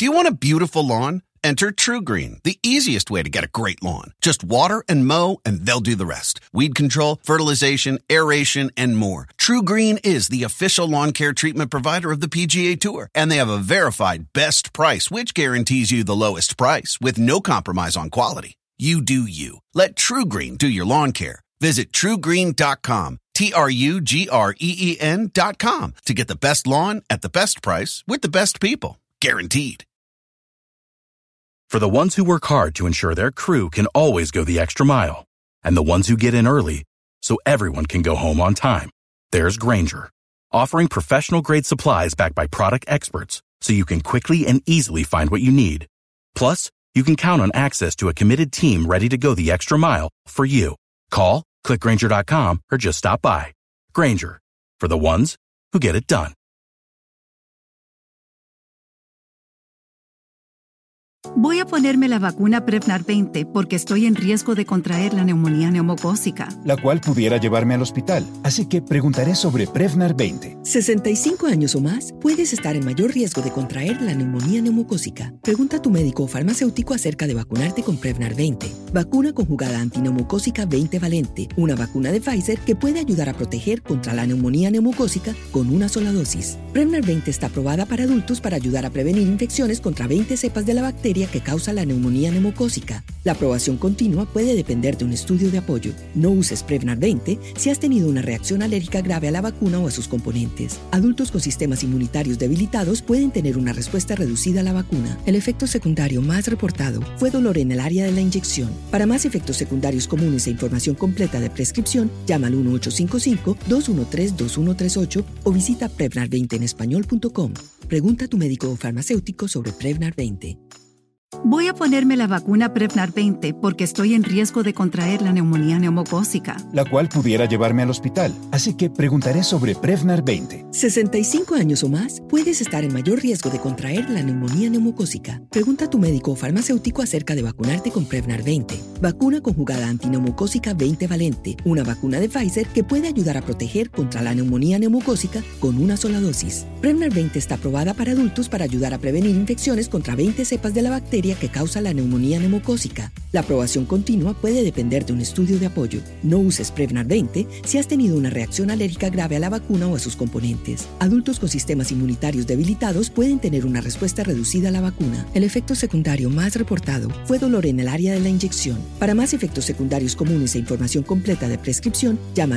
Do you want a beautiful lawn? Enter TruGreen, the easiest way to get a great lawn. Just water and mow, and they'll do the rest. Weed control, fertilization, aeration, and more. TruGreen is the official lawn care treatment provider of the PGA Tour, and they have a verified best price, which guarantees you the lowest price with no compromise on quality. You do you. Let TruGreen do your lawn care. Visit TruGreen.com, TruGreen.com to get the best lawn at the best price with the best people. Guaranteed. For the ones who work hard to ensure their crew can always go the extra mile, and the ones who get in early so everyone can go home on time, there's Grainger, offering professional-grade supplies backed by product experts so you can quickly and easily find what you need. Plus, you can count on access to a committed team ready to go the extra mile for you. Call, click Grainger.com, or just stop by. Grainger, for the ones who get it done. Voy a ponerme la vacuna Prevnar 20 porque estoy en riesgo de contraer la neumonía neumocócica, la cual pudiera llevarme al hospital. Así que preguntaré sobre Prevnar 20. 65 años o más, puedes estar en mayor riesgo de contraer la neumonía neumocócica. Pregunta a tu médico o farmacéutico acerca de vacunarte con Prevnar 20. Vacuna conjugada antineumocócica 20 valente, una vacuna de Pfizer que puede ayudar a proteger contra la neumonía neumocócica con una sola dosis. Prevnar 20 está aprobada para adultos para ayudar a prevenir infecciones contra 20 cepas de la bacteria que causa la neumonía neumocócica. La aprobación continua puede depender de un estudio de apoyo. No uses Prevnar 20 si has tenido una reacción alérgica grave a la vacuna o a sus componentes. Adultos con sistemas inmunitarios debilitados pueden tener una respuesta reducida a la vacuna. El efecto secundario más reportado fue dolor en el área de la inyección. Para más efectos secundarios comunes e información completa de prescripción, llama al 1-855-213-2138 o visita Prevnar20enespañol.com. Pregunta a tu médico o farmacéutico sobre Prevnar 20. Voy a ponerme la vacuna Prevnar 20 porque estoy en riesgo de contraer la neumonía neumocócica, la cual pudiera llevarme al hospital. Así que preguntaré sobre Prevnar 20. 65 años o más, puedes estar en mayor riesgo de contraer la neumonía neumocócica. Pregunta a tu médico o farmacéutico acerca de vacunarte con Prevnar 20. Vacuna conjugada antineumocócica 20 valente, una vacuna de Pfizer que puede ayudar a proteger contra la neumonía neumocócica con una sola dosis. Prevnar 20 está aprobada para adultos para ayudar a prevenir infecciones contra 20 cepas de la bacteria que causa la neumonía neumocócica. La aprobación continua puede depender de un estudio de apoyo. No uses Prevnar 20 si has tenido una reacción alérgica grave a la vacuna o a sus componentes. Adultos con sistemas inmunitarios debilitados pueden tener una respuesta reducida a la vacuna. El efecto secundario más reportado fue dolor en el área de la inyección. Para más efectos secundarios comunes e información completa de prescripción, llama al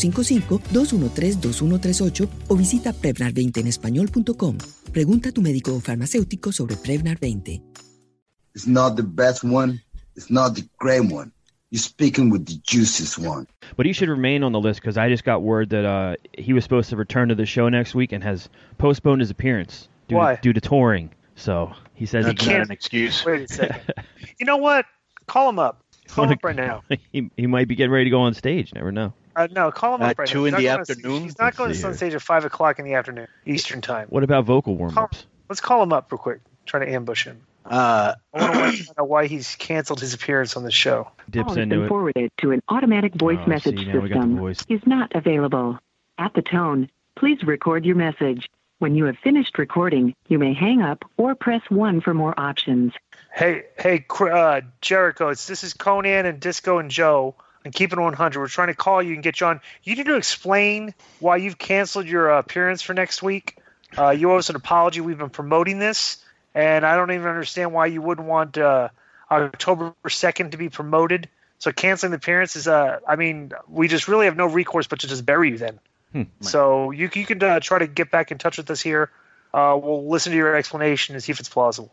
1-855-213-2138 o visita Prevnar20enespañol.com. Pregunta a tu médico o farmacéutico sobre Prevnar 20. It's not the best one. It's not the great one. You're speaking with the juiciest one. But he should remain on the list because I just got word that he was supposed to return to the show next week and has postponed his appearance due to touring. So he says That's not an excuse. Wait a second. You know what? Call him up. Call him up right now. He might be getting ready to go on stage. Never know. No, call him up right now. 2 in the afternoon? He's not going to Sun Stage at 5 o'clock in the afternoon, Eastern time. What about vocal warm-ups? Let's call him up real quick. Try to ambush him. I want to find out why he's canceled his appearance on the show. Dips into it. Forwarded to an automatic voice message system. Is not available. At the tone, please record your message. When you have finished recording, you may hang up or press 1 for more options. Hey, Jericho, this is Conan and Disco and Joe. And Keep It 100. We're trying to call you and get you on. You need to explain why you've canceled your appearance for next week. You owe us an apology. We've been promoting this. And I don't even understand why you wouldn't want October 2nd to be promoted. So canceling the appearance is, we just really have no recourse but to just bury you then. So you can try to get back in touch with us here. We'll listen to your explanation and see if it's plausible.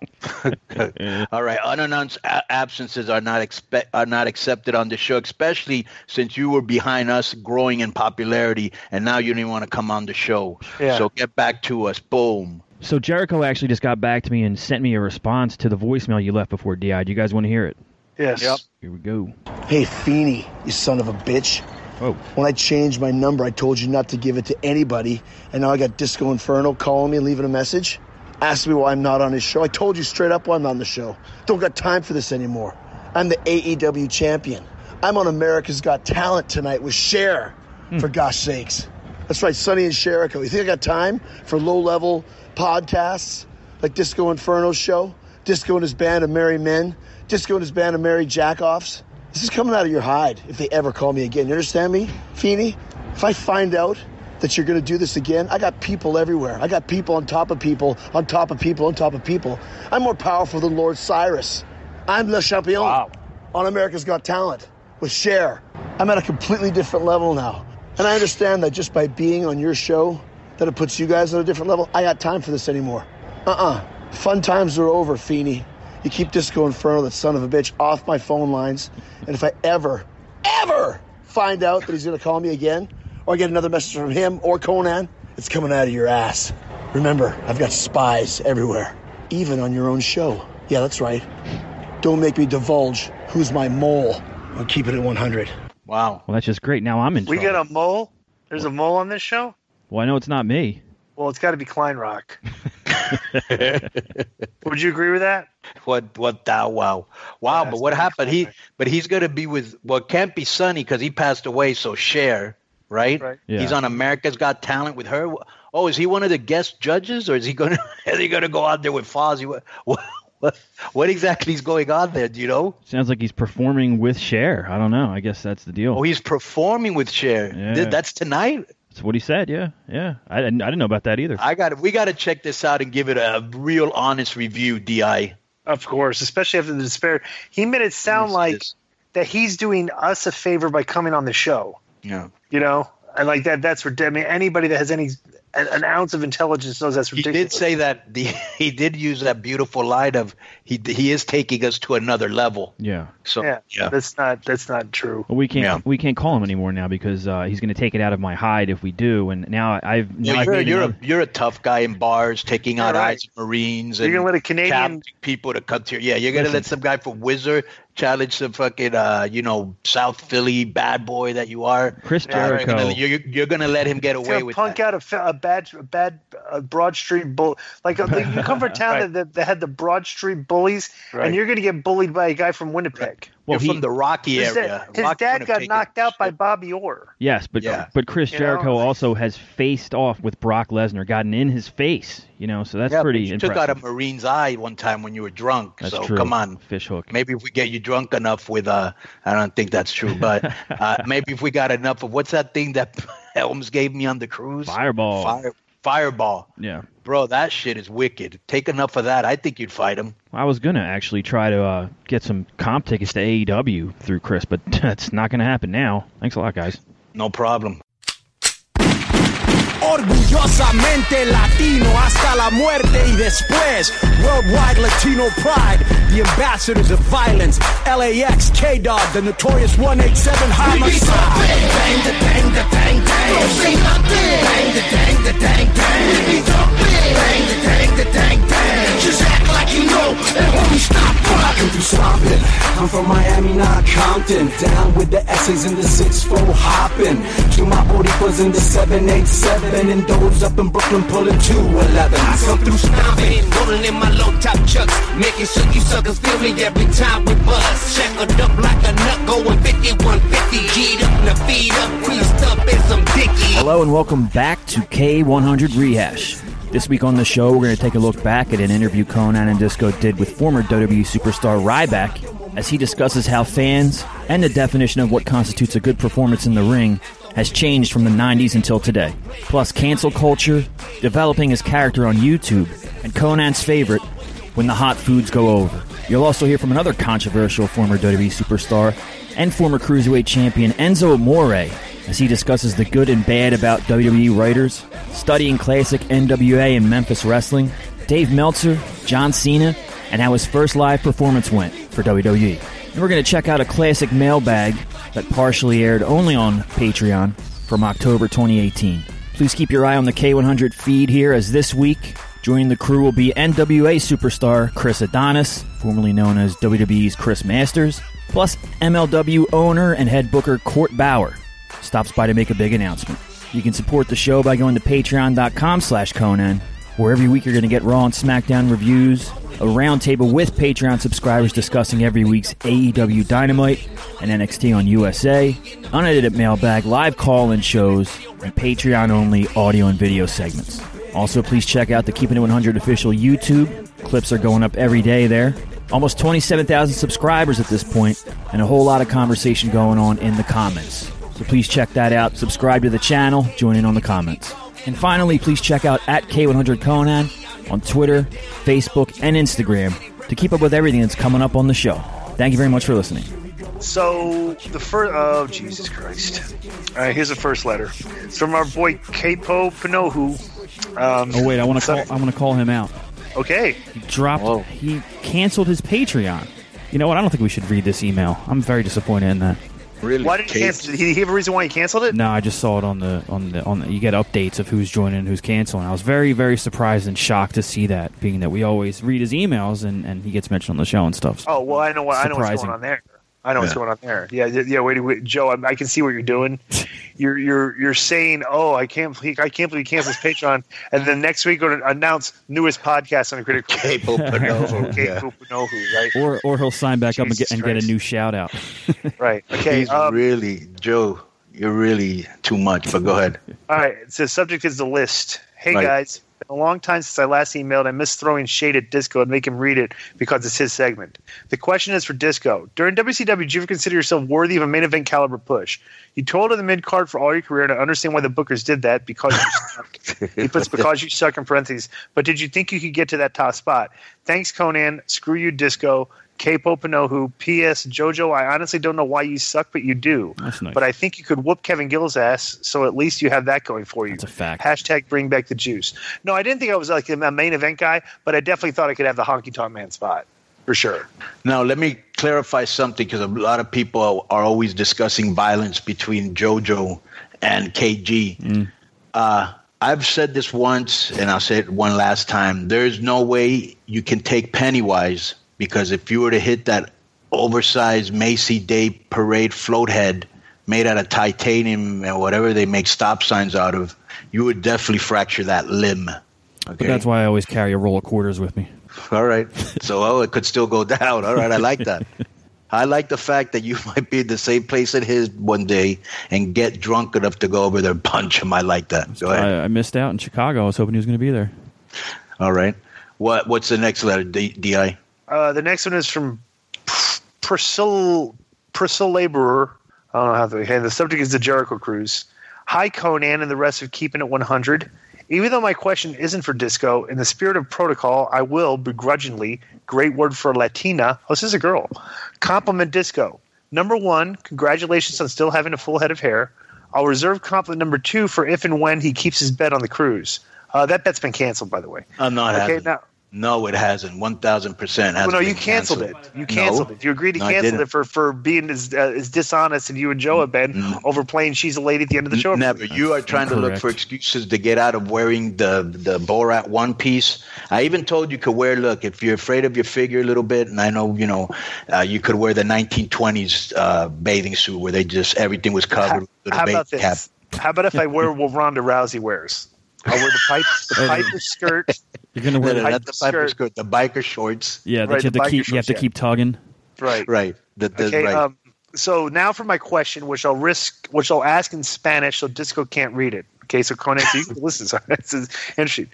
All right. Unannounced absences are not accepted on the show, especially since you were behind us growing in popularity, and now you don't even want to come on the show. Yeah. So get back to us. Boom. So Jericho actually just got back to me and sent me a response to the voicemail you left before DI. Do you guys want to hear it? Yes. Yep. Here we go. Hey, Feeney, you son of a bitch. Oh. When I changed my number, I told you not to give it to anybody, and now I got Disco Inferno calling me and leaving a message. Ask me why I'm not on his show. I told you straight up why I'm not on the show. Don't got time for this anymore. I'm the AEW champion. I'm on America's Got Talent tonight with Cher, for gosh sakes. That's right, Sonny and Jericho. You think I got time for low-level podcasts? Like Disco Inferno's show, Disco and his band of merry men, Disco and his band of merry jackoffs. This is coming out of your hide if they ever call me again. You understand me, Feeney? If I find out that you're going to do this again, I got people everywhere. I got people on top of people, on top of people, on top of people. I'm more powerful than Lord Cyrus. I'm Le Champion on America's Got Talent with Cher. I'm at a completely different level now. And I understand that just by being on your show, that it puts you guys on a different level. I got time for this anymore. Fun times are over, Feeney. You keep Disco Inferno, that son of a bitch, off my phone lines. And if I ever find out that he's going to call me again, or I get another message from him or Conan, it's coming out of your ass. Remember, I've got spies everywhere, even on your own show. Yeah, that's right. Don't make me divulge who's my mole. I'll keep it at 100. Wow. Well, that's just great. Now I'm in trouble. We got a mole? There's a mole on this show? Well, I know it's not me. Well, it's got to be Kleinrock. Would you agree with that? Wow. But what happened? He's going to be with, well, it can't be Sonny because he passed away. So Cher, right? Yeah. He's on America's Got Talent with her. Oh, is he one of the guest judges, or is he going to go out there with Fozzy? What exactly is going on there? Do you know? Sounds like he's performing with Cher. I don't know. I guess that's the deal. Oh, he's performing with Cher. Yeah. That's tonight. That's what he said. Yeah. I didn't know about that either. We got to check this out and give it a real honest review. Di. Of course, especially after the despair. He made it sound like that he's doing us a favor by coming on the show. Yeah. You know, and like that. That's ridiculous. I mean, anybody that has an ounce of intelligence knows that's ridiculous. He did say that he did use that beautiful line of he is taking us to another level. Yeah. So yeah. That's not true. Well, we can't call him anymore now because he's going to take it out of my hide if we do. And now you're a tough guy in bars taking out Isaac Marines. You're gonna let a Canadian people to come to you're gonna let some guy from Wizard challenge some fucking South Philly bad boy that you are, Chris Jericho. You're gonna let him get away with punk that. out a bad Broad Street bull. Like you come from a town that had the Broad Street bullies, and you're gonna get bullied by a guy from Winnipeg. Well, from the Rocky area. His dad got knocked out by Bobby Orr. Yes, but Chris Jericho also has faced off with Brock Lesnar, gotten in his face. So that's pretty impressive. You took out a Marine's eye one time when you were drunk. That's so true. Come on, fishhook. Maybe if we get you drunk enough with I don't think that's true, but maybe if we got enough of what's that thing that Helms gave me on the cruise? Fireball. Yeah. Bro, that shit is wicked. Take enough of that. I think you'd fight him. I was going to actually try to get some comp tickets to AEW through Chris, but that's not going to happen now. Thanks a lot, guys. No problem. Orgullosamente latino hasta la muerte y después. Worldwide Latino pride, the ambassadors of violence. LAX, K-Dog, the notorious 187 homicide. Bang, the dang, the dang, dang. Don't say nothing. Bang, the dang, the dang, dang. Be jumping. Bang, the dang, the dang, dang. Just act like you know, and homie, stop rocking through stomping. I'm from Miami, not Compton. Down with the S's and the 6-4 hopping. To my Boricuas in the 787. And those up in Brooklyn pulling 211. I come through stomping, rolling in my low top chucks, making sure you suckers feel me every time we buzz. Shackled up like a nut, going 5150. G'd up, the feet up, creased up in some dicky. Hello and welcome back to K100 Rehash. This week on the show, we're going to take a look back at an interview Conan and Disco did with former WWE superstar Ryback as he discusses how fans and the definition of what constitutes a good performance in the ring has changed from the 90s until today. Plus cancel culture, developing his character on YouTube, and Conan's favorite, when the hot foods go over. You'll also hear from another controversial former WWE superstar and former Cruiserweight champion Enzo Amore as he discusses the good and bad about WWE writers, studying classic NWA and Memphis wrestling, Dave Meltzer, John Cena, and how his first live performance went for WWE. And we're going to check out a classic mailbag that partially aired only on Patreon from October 2018. Please keep your eye on the K100 feed here, as this week, joining the crew will be NWA superstar Chris Adonis, formerly known as WWE's Chris Masters, plus MLW owner and head booker Court Bauer stops by to make a big announcement. You can support the show by going to patreon.com/Conan, where every week you're going to get Raw and SmackDown reviews, a roundtable with Patreon subscribers discussing every week's AEW Dynamite and NXT on USA, unedited mailbag, live call-in shows, and Patreon-only audio and video segments. Also, please check out the Keeping It 100 official YouTube. Clips are going up every day there. Almost 27,000 subscribers at this point, and a whole lot of conversation going on in the comments. So please check that out. Subscribe to the channel. Join in on the comments. And finally, please check out @K100Conan on Twitter, Facebook, and Instagram to keep up with everything that's coming up on the show. Thank you very much for listening. So the first, oh Jesus Christ! All right, here's the first letter. It's from our boy Capo Pinohu. Oh wait, I want to call him out. Okay. He canceled his Patreon. You know what? I don't think we should read this email. I'm very disappointed in that. Really? Why did he cancel? Did he have a reason why he canceled it? No, I just saw it on the. You get updates of who's joining and who's canceling. I was very, very surprised and shocked to see that, being that we always read his emails and he gets mentioned on the show and stuff. So. Oh well, I know what's going on there. What's going on there. Yeah. Wait, Joe, I can see what you're doing. You're saying, "Oh, I can't believe he canceled his Patreon," and then next week going to announce newest podcast on the Critical Capo Pinohu, right? Or he'll sign back up and get a new shout out. Right. Okay. He's really, Joe, you're really too much. But go ahead. All right. So the subject is the list. Hey guys. Been a long time since I last emailed. I miss throwing shade at Disco and make him read it because it's his segment. The question is for Disco. During WCW, did you ever consider yourself worthy of a main event caliber push? You told in the mid card for all your career, and I understand why the bookers did that because you suck. He puts because you suck in parentheses. But did you think you could get to that top spot? Thanks, Conan. Screw you, Disco. Capo Pinohu. P.S. JoJo, I honestly don't know why you suck, but you do. That's nice. But I think you could whoop Kevin Gill's ass, so at least you have that going for you. That's a fact. # bring back the juice. No, I didn't think I was like a main event guy, but I definitely thought I could have the Honky Tonk Man spot. For sure. Now, let me clarify something, because a lot of people are always discussing violence between JoJo and KG. I've said this once, and I'll say it one last time. There's no way you can take Pennywise, because if you were to hit that oversized Macy Day Parade float head made out of titanium and whatever they make stop signs out of, you would definitely fracture that limb. Okay? But that's why I always carry a roll of quarters with me. All right. So, it could still go down. All right. I like that. I like the fact that you might be in the same place as his one day and get drunk enough to go over there and punch him. I like that. Go ahead. I missed out in Chicago. I was hoping he was going to be there. All right. What's the next letter, D.I.? The next one is from Priscilla Laborer. I don't know how to say. The subject is the Jericho Cruise. Hi, Conan and the rest of Keeping It 100. Even though my question isn't for Disco, in the spirit of protocol, I will, begrudgingly, great word for Latina, this is a girl, compliment Disco. Number 1, congratulations on still having a full head of hair. I'll reserve compliment number 2 for if and when he keeps his bet on the cruise. That bet's been canceled, by the way. No, it hasn't. 1,000%. Well, no, you canceled it. You canceled it. You agreed to cancel it for being as dishonest as you and Joe have been over playing She's a Lady at the end of the show. Never. You are trying to look for excuses to get out of wearing the Borat one piece. I even told you could wear, look, if you're afraid of your figure a little bit, and I know, you could wear the 1920s bathing suit where everything was covered with a bathing cap. How about if I wear what Ronda Rousey wears? I'll wear the piper skirt. You're gonna wear the piper skirt, the biker shorts. Yeah, that you have to keep tugging. Right. Right. Okay. So now for my question, which I'll ask in Spanish, so Disco can't read it. Okay, so Conan, you can listen. So this is interesting.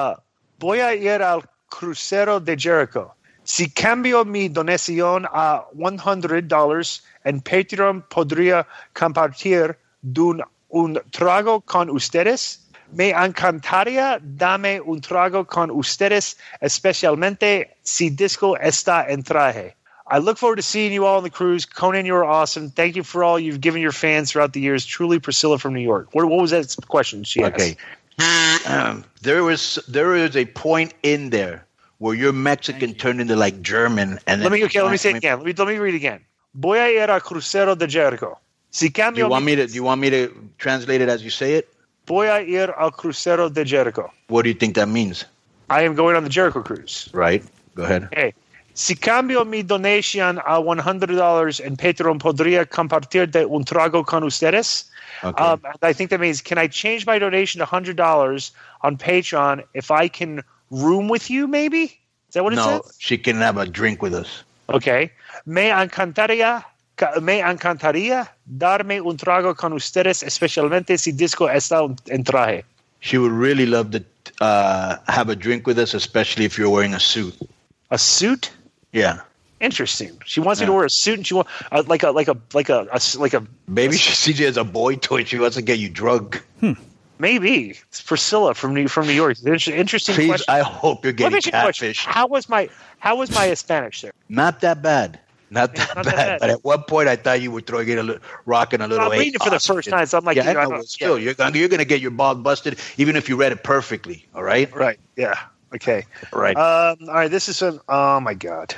Voy a ir al crucero de Jericho. Si cambio mi donación a $100 en Patreon, podría compartir un trago con ustedes. Me encantaría darme un trago con ustedes, especialmente si Disco está en traje. I look forward to seeing you all on the cruise. Conan, you are awesome. Thank you for all you've given your fans throughout the years. Truly, Priscilla from New York. What was that question she asked? Okay. There is a point in there where your Mexican turned into like German. And let me say it again. Let me read it again. Voy a ir al crucero de Jericho. Si cambio do you want me to translate it as you say it? Voy a ir al crucero de Jericho. What do you think that means? I am going on the Jericho cruise. Right. Go ahead. Hey, si cambio mi donación a $100 en Patreon, podría compartir un trago con ustedes. Okay. I think that means, can I change my donation to $100 on Patreon if I can room with you, maybe? Is that what it says? No, she can have a drink with us. Okay. Me encantaría darme un trago con ustedes, especialmente si Disco está en traje. She would really love to have a drink with us, especially if you're wearing a suit. A suit? Yeah. Interesting. She wants me to wear a suit, and she wants like a maybe she sees you as a boy toy. She wants to get you drunk. Maybe it's Priscilla from New York. Interesting Please, question. I hope you're getting catfish. How was my Hispanic, sir? Not that bad. Not that bad. But at one point, I thought you were throwing it rocking a little. I'm reading it for the first time, so I'm like, yeah, I know, still, you're going to get your balls busted, even if you read it perfectly. All right. Right. Yeah. Okay. Right. All right. This is oh my God.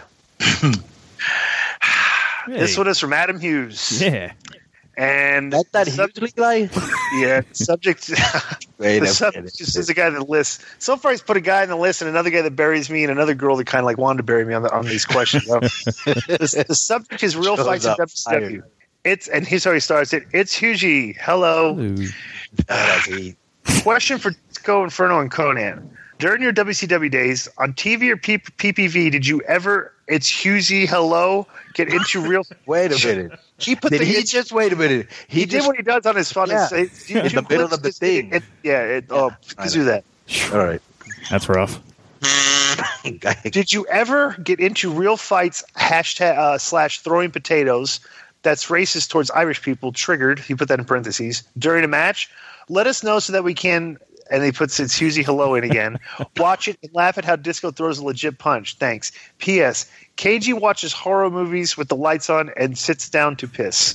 This one is from Adam Hughes. Yeah. And that Hughes guy? Yeah. Subject. Wait the subject just is a guy that lists. So far, he's put a guy in the list and another guy that buries me and another girl that kind of like wanted to bury me on these questions. The subject is real fights in WCW. And here's how he starts it. It's Hughie. Hello. Question for Disco Inferno and Conan. During your WCW days, on TV or PPV, did you ever, it's Hughie, hello, get into real... Wait a minute. Wait a minute. He did what he does on his phone. Yeah. In the middle of the thing. Please do that. All right. That's rough. Did you ever get into real fights, / throwing potatoes, that's racist towards Irish people, triggered, he put that in parentheses, during a match? Let us know so that we can... And he puts it's Hughie hello in again. Watch it and laugh at how Disco throws a legit punch. Thanks. P.S. KG watches horror movies with the lights on and sits down to piss.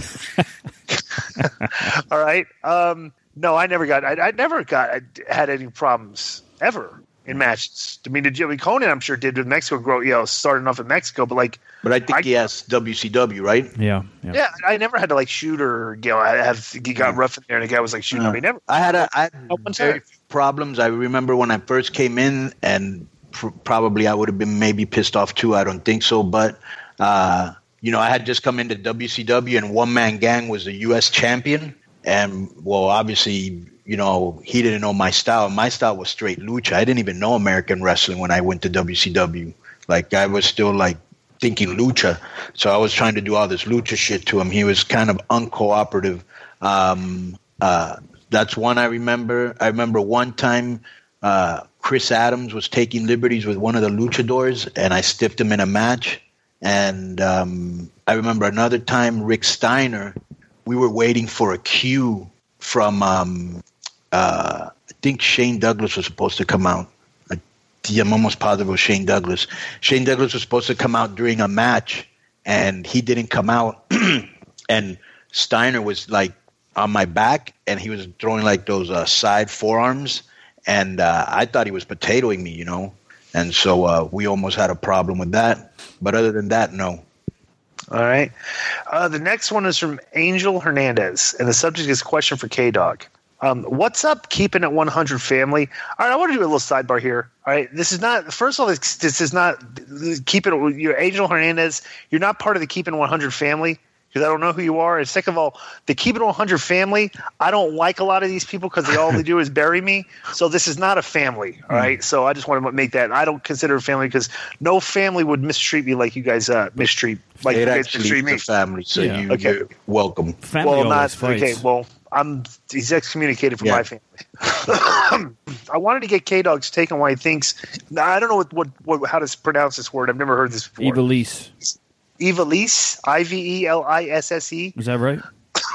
All right. No, I never had any problems ever in matches. I mean, Conan, I'm sure, did with Mexico, starting off in Mexico, but like. But I think he has WCW, right? Yeah. Yeah, I never had to like shoot or he got rough in there and the guy was like shooting me. Never. I had very few problems. I remember when I first came in, and probably I would have been maybe pissed off too. I don't think so, but I had just come into WCW, and One Man Gang was the U.S. champion, and obviously, he didn't know my style. My style was straight lucha. I didn't even know American wrestling when I went to WCW. Like I was still like thinking lucha, so I was trying to do all this lucha shit to him. He was kind of uncooperative. That's one I remember. I remember one time Chris Adams was taking liberties with one of the luchadors, and I stiffed him in a match. And I remember another time Rick Steiner, we were waiting for a cue from I think Shane Douglas was supposed to come out. I'm almost positive it was Shane Douglas. Shane Douglas was supposed to come out during a match, and he didn't come out. And Steiner was like on my back, and he was throwing like those side forearms, and I thought he was potatoing me, And so we almost had a problem with that. But other than that, no. All right. The next one is from Angel Hernandez, and the subject is question for K-Dog. What's up, Keeping It 100 family? All right, I want to do a little sidebar here. All right, this is not – first of all, this is not – you're Angel Hernandez. You're not part of the Keeping It 100 family because I don't know who you are. And second of all, the Keeping It 100 family, I don't like a lot of these people because all they do is bury me. So this is not a family, all right? So I just want to make that – I don't consider a family because no family would mistreat me like you guys mistreat – like you guys mistreat me. Family, so you're welcome. Family He's excommunicated from my family. I wanted to get K-Dog's take on why he thinks. I don't know how to pronounce this word. I've never heard this before. Ivelisse. Ivelisse. Ivelisse. Is that right?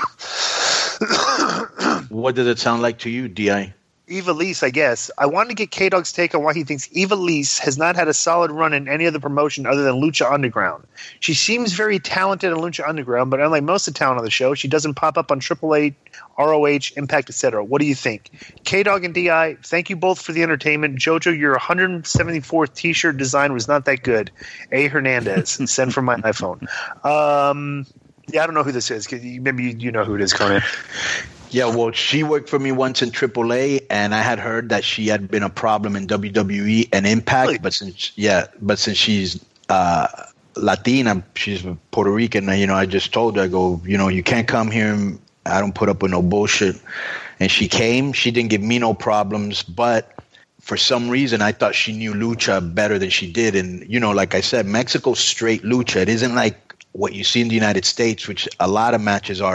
What does it sound like to you, Di? Ivelisse, I guess. I wanted to get K-Dog's take on why he thinks Ivelisse has not had a solid run in any other promotion other than Lucha Underground. She seems very talented in Lucha Underground, but unlike most of the talent on the show, she doesn't pop up on AAA, ROH, Impact, etc. What do you think? K-Dog and Di, thank you both for the entertainment. Jojo, your 174th t-shirt design was not that good. A. Hernandez, send from my iPhone. I don't know who this is. Maybe you know who it is, Conan. Yeah, well, she worked for me once in AAA, and I had heard that she had been a problem in WWE and Impact. Really? But since she's Latina, she's Puerto Rican. I just told her, I go, you can't come here. I don't put up with no bullshit. And she came. She didn't give me no problems, but for some reason, I thought she knew lucha better than she did. And like I said, Mexico's straight lucha. It isn't like what you see in the United States, which a lot of matches are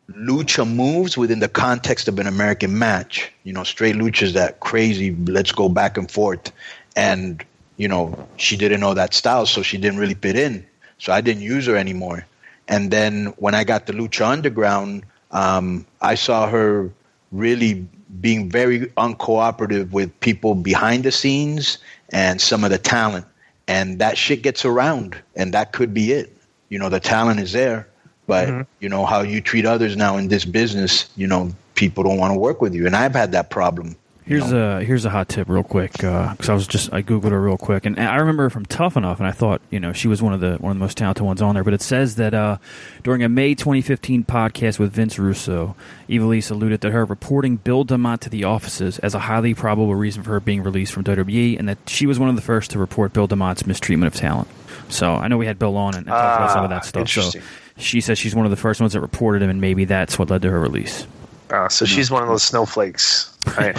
lucha moves within the context of an American match. Straight luchas, that crazy, let's go back and forth. And, she didn't know that style, so she didn't really fit in. So I didn't use her anymore. And then when I got the Lucha Underground, I saw her really being very uncooperative with people behind the scenes and some of the talent. And that shit gets around, and that could be it. The talent is there, but how you treat others now in this business, people don't want to work with you. And I've had that problem. Here's a hot tip real quick, because I Googled her real quick, and I remember her from Tough Enough, and I thought, she was one of the most talented ones on there. But it says that during a May 2015 podcast with Vince Russo, Ivelisse alluded to her reporting Bill DeMott to the offices as a highly probable reason for her being released from WWE, and that she was one of the first to report Bill DeMott's mistreatment of talent. So I know we had Bill on and talked about some of that stuff. So she says she's one of the first ones that reported him, and maybe that's what led to her release. So she's one of those snowflakes, right?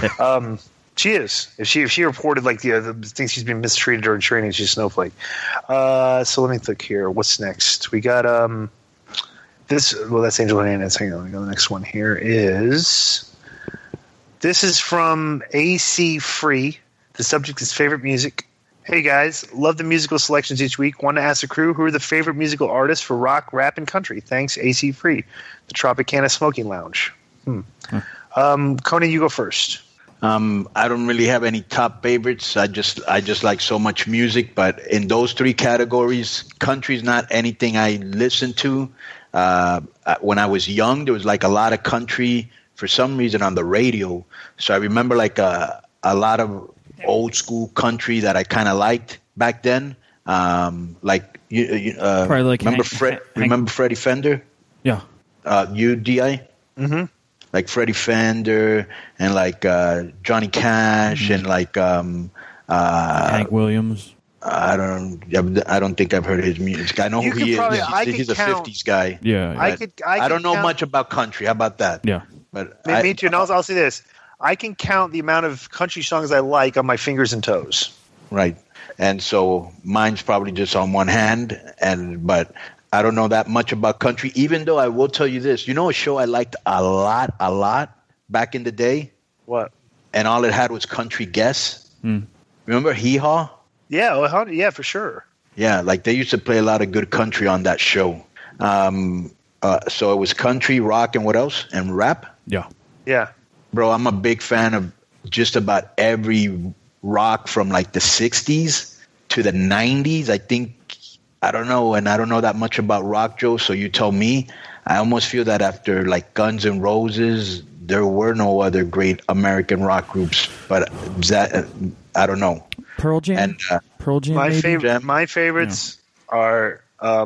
She is. If she reported like the things she's been mistreated during training, she's a snowflake. So let me think here. What's next? We got this. Well, that's Angel Hernandez. Hang on. Let me go. The next one here is. This is from AC Free. The subject is favorite music. Hey guys, love the musical selections each week. Want to ask the crew who are the favorite musical artists for rock, rap, and country? Thanks, AC Free, the Tropicana Smoking Lounge. Conan, you go first. I don't really have any top favorites. I just like so much music, but in those three categories, country's not anything I listen to. When I was young, there was like a lot of country for some reason on the radio. So I remember like a lot of old school country that I kind of liked back then. Like probably like remember Freddie Fender? Yeah. UDI? Mm-hmm. Like Freddie Fender and like Johnny Cash and like Hank Williams. I don't think I've heard his music. I know who he is. He's a 50s guy. Yeah. I don't know much about country. How about that? Yeah. But me too. And I'll say this. I can count the amount of country songs I like on my fingers and toes. Right. And so mine's probably just on one hand, but I don't know that much about country, even though I will tell you this. You know a show I liked a lot back in the day? What? And all it had was country guests. Remember Hee Haw? Yeah, yeah, for sure. Yeah, like they used to play a lot of good country on that show. So it was country, rock, and what else? And rap? Yeah. Yeah. Bro, I'm a big fan of just about every rock from like the 60s to the 90s. I don't know, and I don't know that much about rock, Joe, so you tell me. I almost feel that after like Guns N' Roses, there were no other great American rock groups, but that I don't know. Pearl Jam? Pearl Jam, my favorites are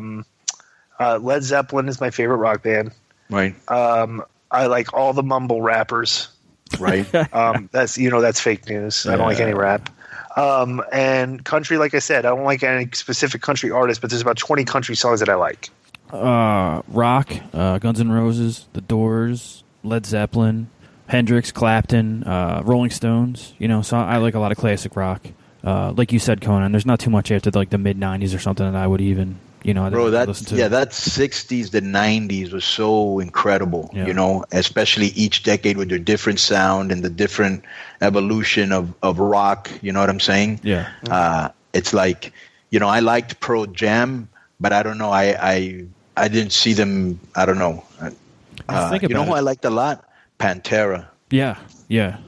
Led Zeppelin is my favorite rock band. Right. I like all the mumble rappers. Right. That's fake news. I don't like any rap. And country, like I said, I don't like any specific country artist, but there's about 20 country songs that I like. Rock, Guns N' Roses, The Doors, Led Zeppelin, Hendrix, Clapton, Rolling Stones. So I like a lot of classic rock. Like you said, Conan, there's not too much after like the mid 90s or something that I would even. Bro, that 60s to 90s was so incredible, especially each decade with their different sound and the different evolution of rock, you know what I'm saying? Yeah. It's like, I liked Pearl Jam, but I don't know, I didn't see them, I don't know. Who I liked a lot? Pantera. Yeah, yeah.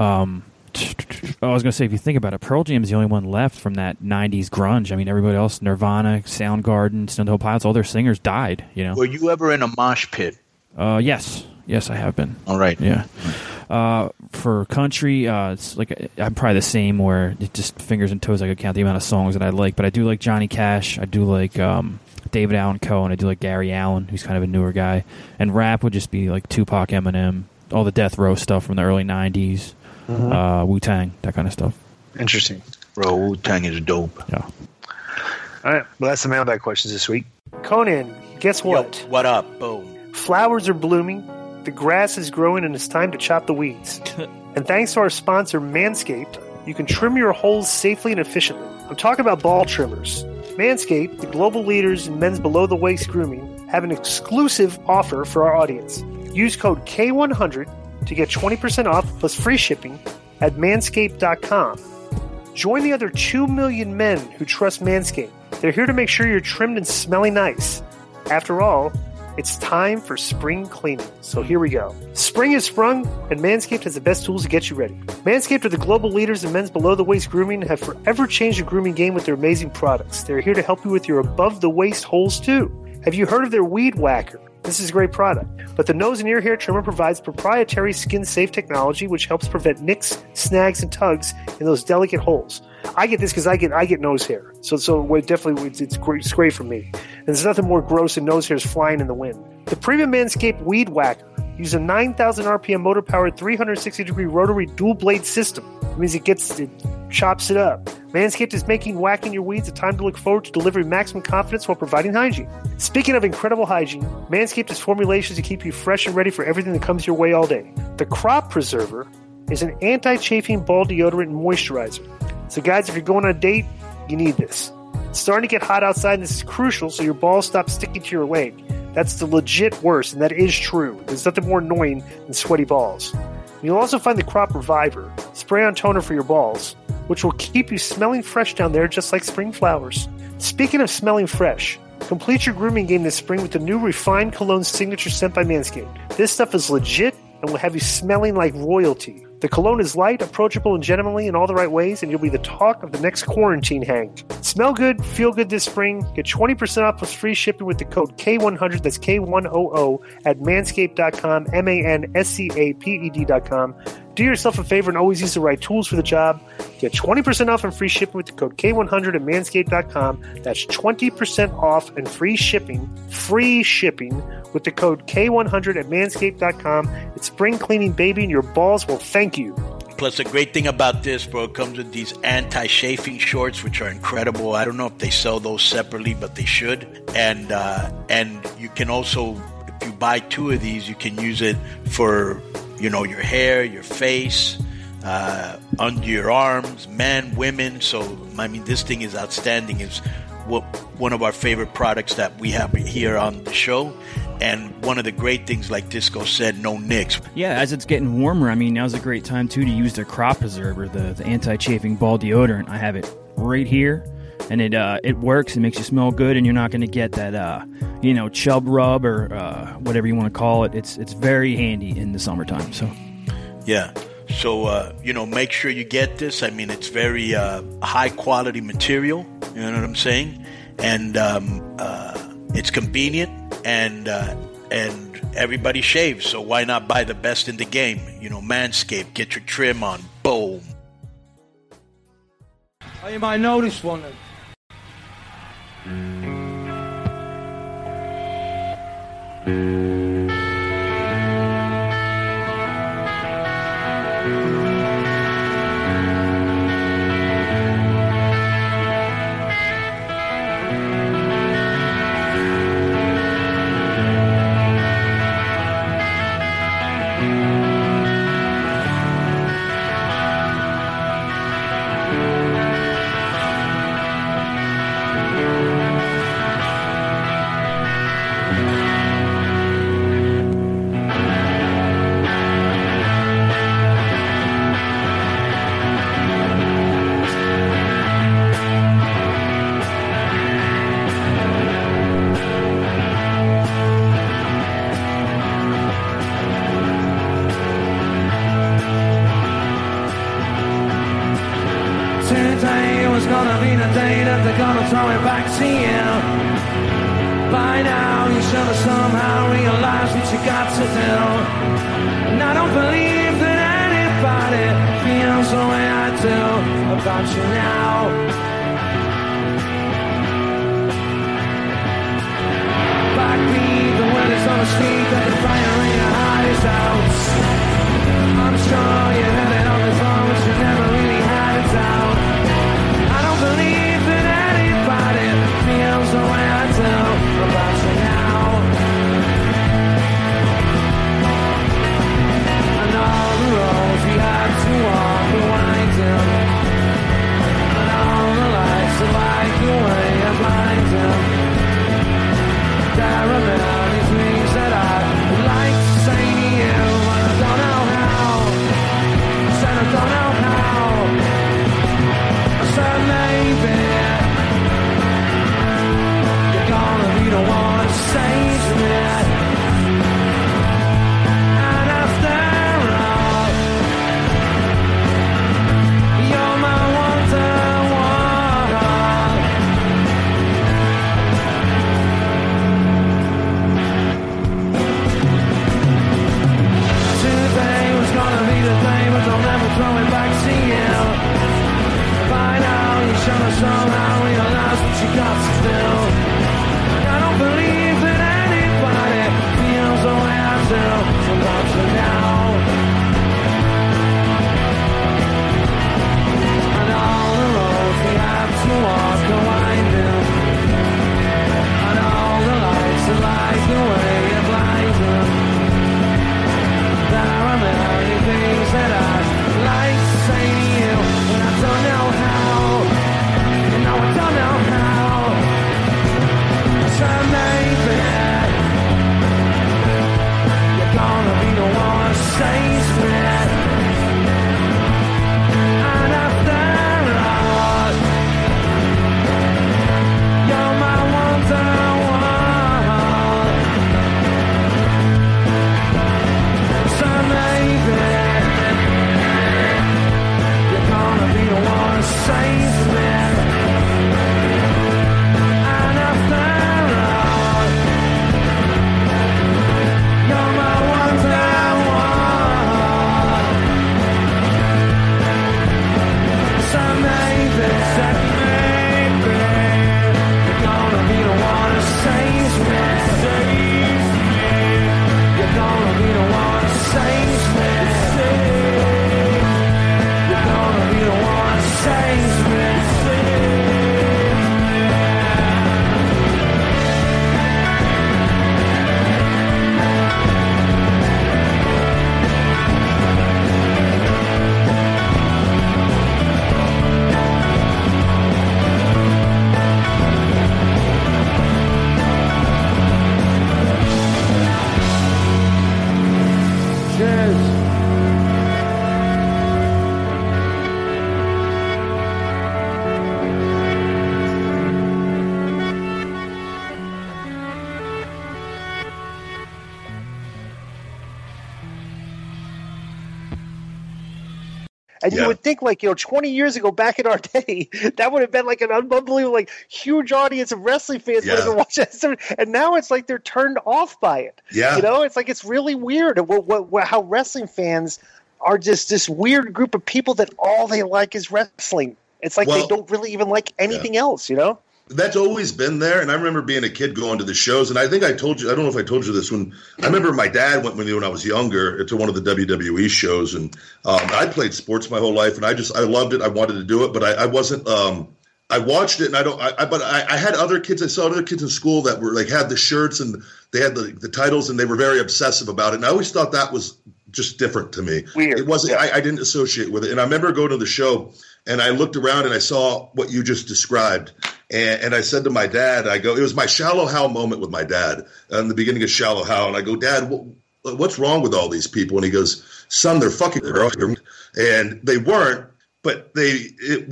I was going to say, if you think about it, Pearl Jam is the only one left from that 90s grunge. I mean, everybody else, Nirvana, Soundgarden, Stone Temple Pilots, all their singers died, Were you ever in a mosh pit? Yes. Yes, I have been. All right. Yeah. For country, it's like I'm probably the same where it just fingers and toes I could count the amount of songs that I like, but I do like Johnny Cash. I do like David Allan Coe, and I do like Gary Allan, who's kind of a newer guy. And rap would just be like Tupac, Eminem, all the Death Row stuff from the early 90s. Wu-Tang, that kind of stuff. Interesting. Bro, Wu-Tang is dope. Yeah. All right. Well, that's the mailbag questions this week. Conan, guess what? Yo, what up? Boom. Flowers are blooming, the grass is growing, and it's time to chop the weeds. And thanks to our sponsor, Manscaped, you can trim your holes safely and efficiently. I'm talking about ball trimmers. Manscaped, the global leaders in men's below-the-waist grooming, have an exclusive offer for our audience. Use code K100 to get 20% off plus free shipping at manscaped.com. Join the other 2 million men who trust Manscaped. They're here to make sure you're trimmed and smelling nice. After all, it's time for spring cleaning. So here we go. Spring has sprung, and Manscaped has the best tools to get you ready. Manscaped are the global leaders in men's below-the-waist grooming and have forever changed the grooming game with their amazing products. They're here to help you with your above-the-waist holes, too. Have you heard of their Weed Whacker? This is a great product. But the nose and ear hair trimmer provides proprietary skin-safe technology which helps prevent nicks, snags, and tugs in those delicate holes. I get this because I get nose hair. So definitely it's great for me. And there's nothing more gross than nose hairs flying in the wind. The premium Manscaped Weed Whacker uses a 9,000 RPM motor-powered 360-degree rotary dual-blade system. It means it chops it up. Manscaped is making whacking your weeds a time to look forward to delivering maximum confidence while providing hygiene. Speaking of incredible hygiene, Manscaped has formulations to keep you fresh and ready for everything that comes your way all day. The Crop Preserver is an anti-chafing ball deodorant and moisturizer. So guys, if you're going on a date, you need this. It's starting to get hot outside, and this is crucial so your balls stop sticking to your leg. That's the legit worst, and that is true. There's nothing more annoying than sweaty balls. You'll also find the Crop Reviver, spray-on toner for your balls, which will keep you smelling fresh down there just like spring flowers. Speaking of smelling fresh, complete your grooming game this spring with the new Refined Cologne Signature scent by Manscaped. This stuff is legit and will have you smelling like royalty. The cologne is light, approachable, and gentlemanly in all the right ways, and you'll be the talk of the next quarantine hang. Smell good, feel good this spring. Get 20% off plus free shipping with the code K100, that's K100, at manscaped.com, manscaped.com. Do yourself a favor and always use the right tools for the job. Get 20% off and free shipping with the code K100 at manscaped.com. That's 20% off and free shipping with the code K100 at manscaped.com. It's spring cleaning, baby, and your balls will thank you. Plus, the great thing about this, bro, it comes with these anti-chafing shorts, which are incredible. I don't know if they sell those separately, but they should. And you can also, if you buy 2 of these, you can use it for, your hair, your face, under your arms, men, women. So, this thing is outstanding. It's one of our favorite products that we have here on the show. And one of the great things, like Disco said, no nicks. Yeah, as it's getting warmer, now's a great time, too, to use the Crop Preserver, the anti-chafing ball deodorant. I have it right here, and it works. It makes you smell good, and you're not going to get that, chub rub or whatever you want to call it. It's very handy in the summertime. So, yeah. So, make sure you get this. It's very high-quality material, you know what I'm saying? And it's convenient. And everybody shaves, so why not buy the best in the game? Manscaped, get your trim on. Boom. Oh, you might notice one. And all And you would think, like, 20 years ago, back in our day, that would have been like an unbelievable, like, huge audience of wrestling fans would have been watching that. And now it's like they're turned off by it. Yeah. It's like it's really weird how wrestling fans are just this weird group of people that all they like is wrestling. It's like they don't really even like anything else, That's always been there, and I remember being a kid going to the shows, and I think I told you, I don't know if I told you this, when I remember my dad went with me when I was younger to one of the WWE shows, and I played sports my whole life, and I loved it, I wanted to do it, but I wasn't, I watched it, and I had other kids, I saw other kids in school that were, like, had the shirts, and they had the titles, and they were very obsessive about it, and I always thought that was just different to me. Weird. It wasn't, I didn't associate with it, and I remember going to the show, and I looked around, and I saw what you just described. And I said to my dad, it was my Shallow Hal moment with my dad in the beginning of Shallow Hal. And I go, Dad, what's wrong with all these people? And he goes, son, they're fucking wrong. And they weren't, but it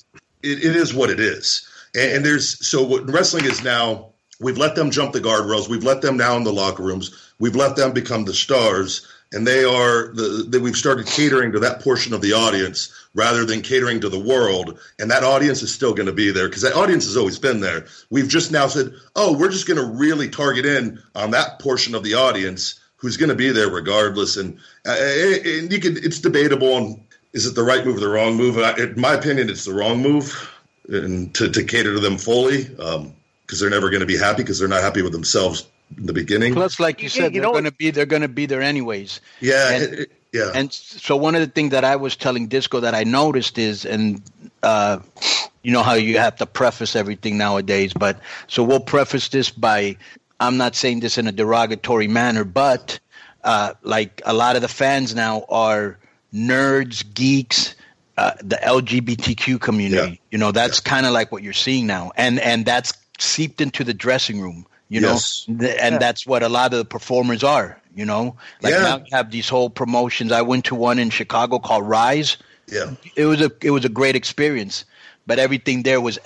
is what it is. And so what wrestling is now, we've let them jump the guardrails. We've let them now in the locker rooms. We've let them become the stars. And we've started catering to that portion of the audience rather than catering to the world. And that audience is still going to be there because that audience has always been there. We've just now said, we're just going to really target in on that portion of the audience who's going to be there regardless. And it's debatable on is it the right move or the wrong move. In my opinion, it's the wrong move and to cater to them fully because they're never going to be happy because they're not happy with themselves in the beginning. Plus, like you said, they're going to be there anyways. Yeah, And so one of the things that I was telling Disco that I noticed is, and you know how you have to preface everything nowadays, but so we'll preface this by, I'm not saying this in a derogatory manner, but like a lot of the fans now are nerds, geeks, the LGBTQ community. Yeah. That's kind of like what you're seeing now, and that's seeped into the dressing room. That's what a lot of the performers are, now you have these whole promotions. I went to one in Chicago called Rise. Yeah. It was a great experience, but everything there was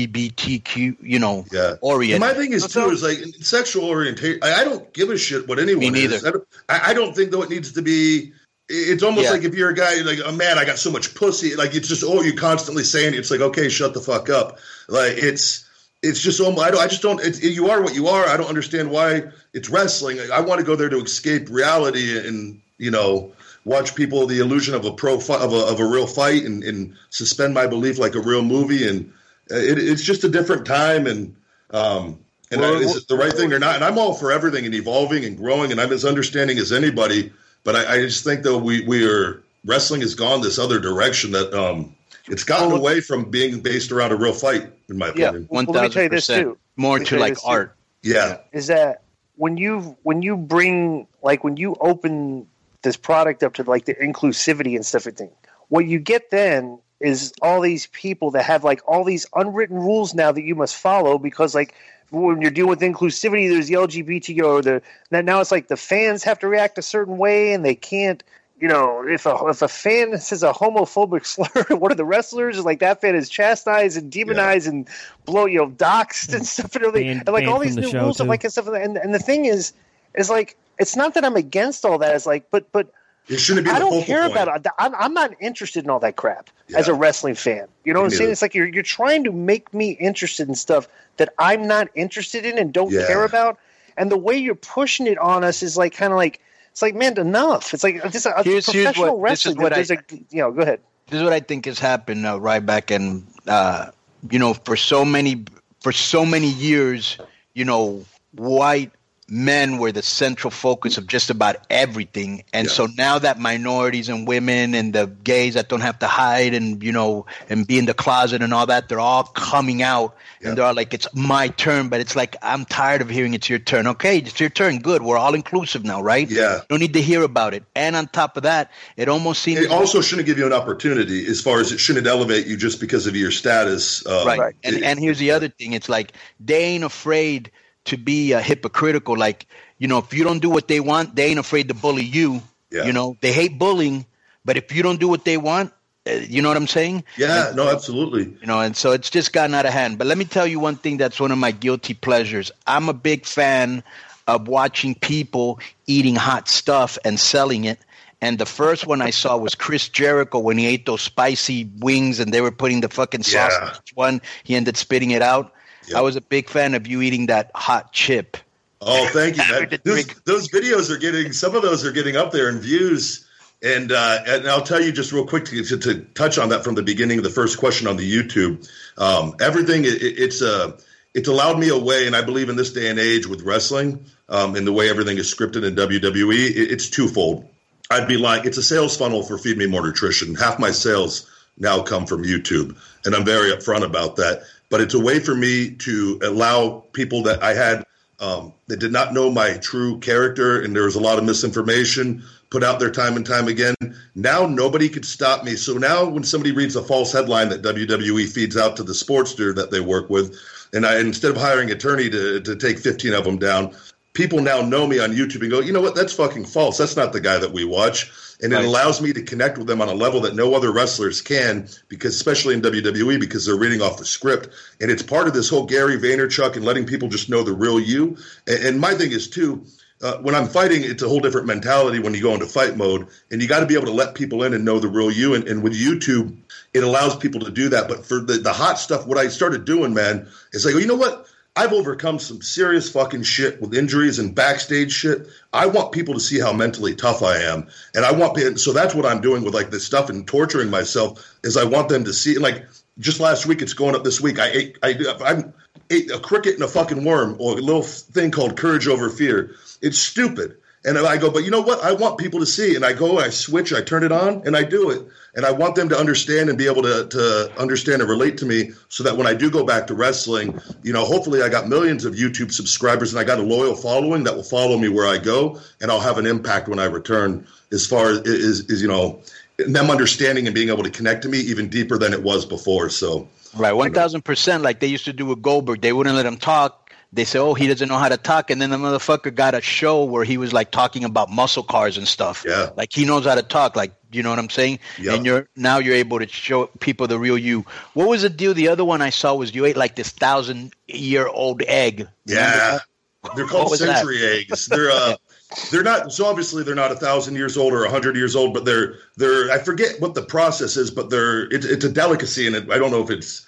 LGBTQ, oriented. And my thing is is like sexual orientation. I don't give a shit what anyone is. I don't think though it needs to be. It's almost like if you're a guy like, oh man, I got so much pussy. Like it's just you're constantly saying it. It's like, okay, shut the fuck up. Like it's just I just don't. You are what you are. I don't understand why it's wrestling. I want to go there to escape reality and watch people the illusion of a real fight and suspend my belief like a real movie. And it's just a different time. And is it the right thing or not? And I'm all for everything and evolving and growing. And I'm as understanding as anybody. But I just think though wrestling has gone this other direction that it's gotten away from being based around a real fight, in my opinion. 1,000% more to like art. Yeah. Is that when you open this product up to like the inclusivity and stuff, what you get then is all these people that have like all these unwritten rules now that you must follow because like when you're dealing with inclusivity, there's the LGBT now it's like the fans have to react a certain way and they can't. If a fan says a homophobic slur, one of the wrestlers is like that fan is chastised and demonized and doxxed and stuff and like all these new rules and like and stuff. And the thing is like it's not that I'm against all that. It's like, but it shouldn't be. I don't care about it. I'm not interested in all that crap as a wrestling fan. You know what I'm saying? It's like you're trying to make me interested in stuff that I'm not interested in and don't care about. And the way you're pushing it on us is like kind of like. It's like, man, enough. It's like just professional wrestling. Go ahead. This is what I think has happened, Ryback, and for so many years, white men were the central focus of just about everything, and so now that minorities and women and the gays that don't have to hide and and be in the closet and all that, they're all coming out and they're all like, it's my turn, but it's like, I'm tired of hearing it's your turn. Okay, it's your turn. Good. We're all inclusive now, right? Yeah. No need to hear about it. And on top of that, it almost seems it also shouldn't give you an opportunity as far as it shouldn't elevate you just because of your status. Right. And here's the other thing. It's like they ain't afraid to be hypocritical, like if you don't do what they want, they ain't afraid to bully you. They hate bullying, but if you don't do what they want, you know what I'm saying? Yeah, no, absolutely. And so it's just gotten out of hand. But let me tell you one thing that's one of my guilty pleasures. I'm a big fan of watching people eating hot stuff and selling it And the first one I saw was Chris Jericho when he ate those spicy wings and they were putting the fucking sauce on each one. He ended spitting it out. Yep. I was a big fan of you eating that hot chip. Oh, thank you, man. Those videos some of those are getting up there in views. And I'll tell you just real quick to touch on that from the beginning of the first question on the YouTube. Everything, it's allowed me a way, and I believe in this day and age with wrestling and the way everything is scripted in WWE, it's twofold. I'd be lying. It's a sales funnel for Feed Me More Nutrition. Half my sales now come from YouTube, and I'm very upfront about that. But it's a way for me to allow people that I had that did not know my true character, and there was a lot of misinformation put out there time and time again. Now nobody could stop me. So now when somebody reads a false headline that WWE feeds out to the Sportster that they work with, and instead of hiring an attorney to take 15 of them down, people now know me on YouTube and go, you know what, that's fucking false. That's not the guy that we watch. And it allows me to connect with them on a level that no other wrestlers can, because especially in WWE, because they're reading off the script. And it's part of this whole Gary Vaynerchuk and letting people just know the real you. And my thing is, too, when I'm fighting, it's a whole different mentality when you go into fight mode. And you got to be able to let people in and know the real you. And with YouTube, it allows people to do that. But for the hot stuff, what I started doing, man, is I go, you know what? I've overcome some serious fucking shit with injuries and backstage shit. I want people to see how mentally tough I am. And so that's what I'm doing with like this stuff and torturing myself is I want them to see, like just last week, it's going up this week. I ate a cricket and a fucking worm or a little thing called Courage Over Fear. It's stupid. And I go, but you know what? I want people to see. And I go, I switch, I turn it on, and I do it. And I want them to understand and be able to understand and relate to me so that when I do go back to wrestling, you know, hopefully I got millions of YouTube subscribers and I got a loyal following that will follow me where I go, and I'll have an impact when I return as far as you know, them understanding and being able to connect to me even deeper than it was before. So right, 1,000%, like they used to do with Goldberg. They wouldn't let him talk. They say, oh, he doesn't know how to talk. And then the motherfucker got a show where he was like talking about muscle cars and stuff. Yeah. Like he knows how to talk. Like, you know what I'm saying? Yep. And you're able to show people the real you. What was the deal? The other one I saw was you ate like this 1,000-year-old egg. Yeah. They're called century eggs. They're not, so obviously they're not 1,000 years old or 100 years old, but they're I forget what the process is, but it's a delicacy, and I don't know if it's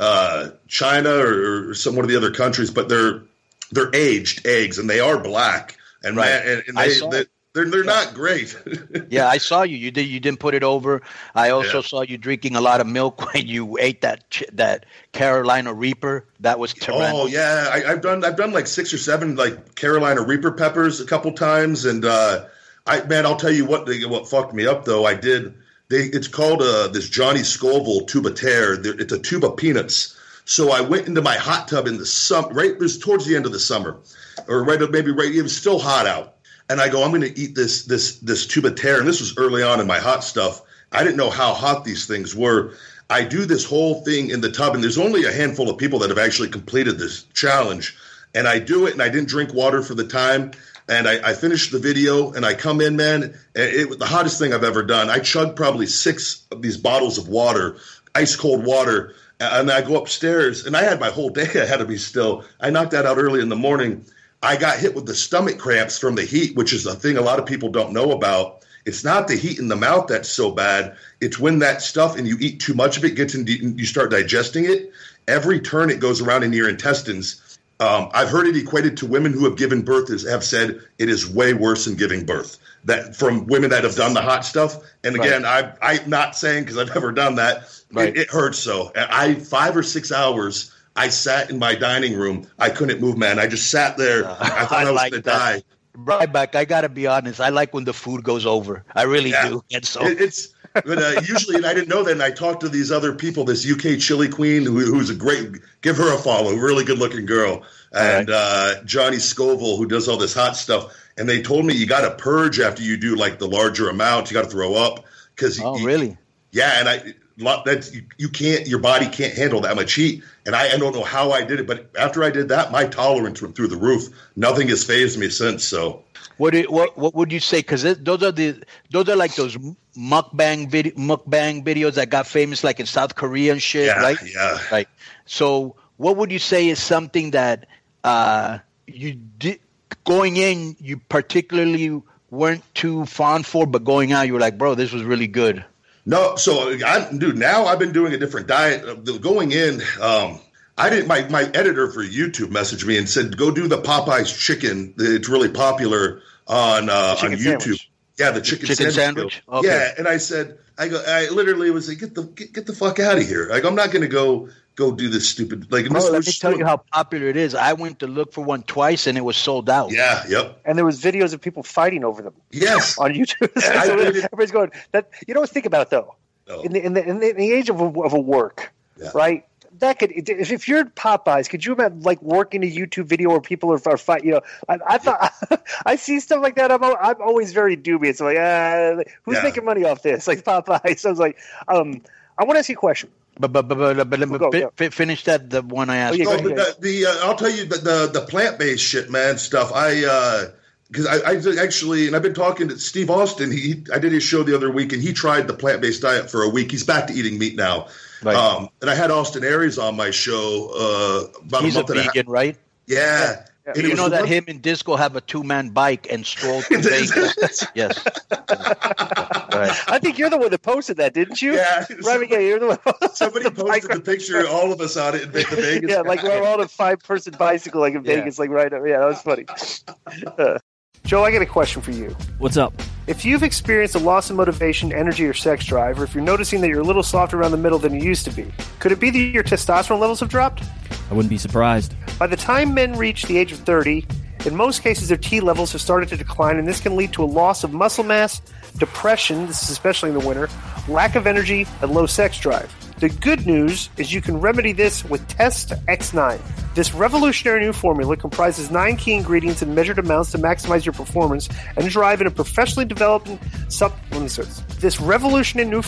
China or some one of the other countries, but they're aged eggs and they are black, and right. They're not great. Yeah, I saw you. You didn't put it over. I also saw you drinking a lot of milk when you ate that Carolina Reaper. That was terrific. Oh yeah, I've done like 6 or 7 like Carolina Reaper peppers a couple times, and I'll tell you what fucked me up though. It's called this Johnny Scoville tuba tear. It's a tube of peanuts. So I went into my hot tub in the summer, right? It was towards the end of the summer, or it was still hot out. And I go, I'm going to eat this tuba tear. And this was early on in my hot stuff. I didn't know how hot these things were. I do this whole thing in the tub, and there's only a handful of people that have actually completed this challenge. And I do it, and I didn't drink water for the time. And I finished the video, and I come in, man, and it was the hottest thing I've ever done. I chugged probably 6 of these bottles of water, ice cold water, and I go upstairs, and I had my whole day ahead of me still. I knocked that out early in the morning. I got hit with the stomach cramps from the heat, which is a thing a lot of people don't know about. It's not the heat in the mouth that's so bad. It's when that stuff, and you eat too much of it, gets in, you start digesting it. Every turn it goes around in your intestines. I've heard it equated to women who have given birth have said it is way worse than giving birth. That from women that have done the hot stuff. And again, right. I'm not saying because I've never done that. Right. It hurts so. 5 or 6 hours, I sat in my dining room. I couldn't move, man. I just sat there. I thought I was going to die. Right back. I got to be honest. I like when the food goes over. I really do. And so But usually, and I didn't know that, and I talked to these other people, this UK chili queen, who's a great, give her a follow, really good-looking girl, and Johnny Scoville, who does all this hot stuff, and they told me you got to purge after you do, like, the larger amount. You got to throw up. Really? Yeah, and you can't, your body can't handle that much heat, and I don't know how I did it, but after I did that, my tolerance went through the roof. Nothing has fazed me since, so. What would you say? Because those are like those mukbang videos that got famous, like in South Korea and shit, right? Yeah. Right. So, what would you say is something that you did going in? You particularly weren't too fond for, but going out, you were like, bro, this was really good? No, so now I've been doing a different diet. Going in, I didn't. My editor for YouTube messaged me and said, "Go do the Popeyes chicken. It's really popular on YouTube." Sandwich. Yeah, the chicken sandwich. Okay. Yeah, and I said, I literally was like, get the fuck out of here. Like, I'm not going to go do this stupid. Like, let me tell you how popular it is. I went to look for one twice, and it was sold out. Yeah, yep. And there was videos of people fighting over them. Yes, on YouTube. So everybody's going. That you don't think about it though. No. In the age of a work, right? That could, if you're at Popeyes, could you imagine like working a YouTube video where people are fighting? You know, I thought I see stuff like that. I'm always very dubious. Like, who's making money off this? Like Popeyes. So I was like, I want to ask you a question. But let me finish that. The one I asked. I'll tell you the plant-based shit, man. Stuff. Because I actually, and I've been talking to Steve Austin. I did his show the other week, and he tried the plant-based diet for a week. He's back to eating meat now. Right. And I had Austin Aries on my show about He's a month a vegan, and a half. Right? Yeah. And you know that him and Disco have a 2-man bike and stroll to Vegas. Yes. Right. I think you're the one that posted that, didn't you? Yeah. Right. Yeah, you're the one. Somebody posted the picture of all of us on it in Vegas. Yeah, like we're all on a 5-person bicycle, like in Vegas, like right. Yeah, that was funny. Joe, I got a question for you. What's up? If you've experienced a loss of motivation, energy, or sex drive, or if you're noticing that you're a little softer around the middle than you used to be, could it be that your testosterone levels have dropped? I wouldn't be surprised. By the time men reach the age of 30, in most cases their T levels have started to decline, and this can lead to a loss of muscle mass, depression, this is especially in the winter, lack of energy, and low sex drive. The good news is you can remedy this with Test X9. This revolutionary new formula comprises 9 key ingredients in measured amounts to maximize your performance and drive in a professionally developed This revolutionary new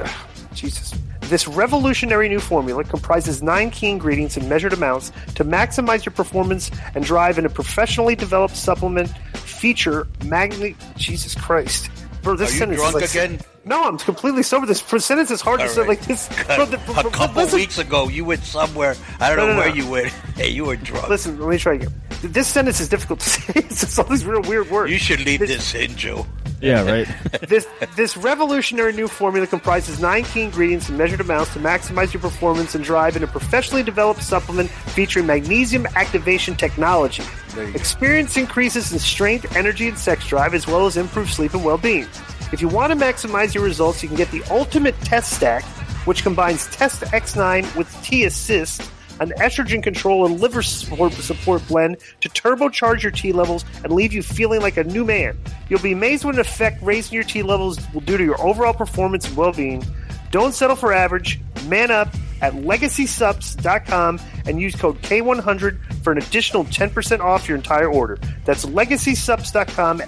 formula comprises 9 key ingredients in measured amounts to maximize your performance and drive in a professionally developed supplement feature Jesus Christ. Bro, this Are you drunk again? No, I'm completely sober. This sentence is hard to say like this. A couple weeks ago, you went somewhere. I don't know where you went. Hey, you were drunk. Listen, let me try again. This sentence is difficult to say. It's just all these real weird words. You should leave this in, Joe. Yeah, right. This revolutionary new formula comprises 9 key ingredients in measured amounts to maximize your performance and drive in a professionally developed supplement featuring magnesium activation technology. Experience increases in strength, energy, and sex drive, as well as improved sleep and well-being. If you want to maximize your results, you can get the ultimate test stack, which combines Test X9 with T-Assist, an estrogen control and liver support blend to turbocharge your T levels and leave you feeling like a new man. You'll be amazed what an effect raising your T levels will do to your overall performance and well-being. Don't settle for average. Man up at LegacySups.com and use code K100 for an additional 10% off your entire order. That's LegacySups.com,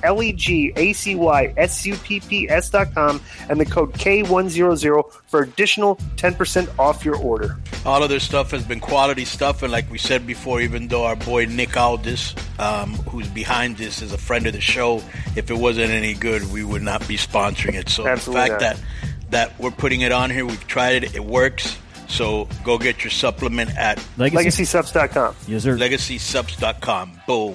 LegacySups.com, and the code K100 for additional 10% off your order. All of this stuff has been quality stuff, and like we said before, even though our boy Nick Aldis, who's behind this, is a friend of the show, if it wasn't any good, we would not be sponsoring it. So absolutely the fact that we're putting it on here, we've tried it, it works. So go get your supplement at LegacySups.com. Yes, sir. LegacySups.com. Boom.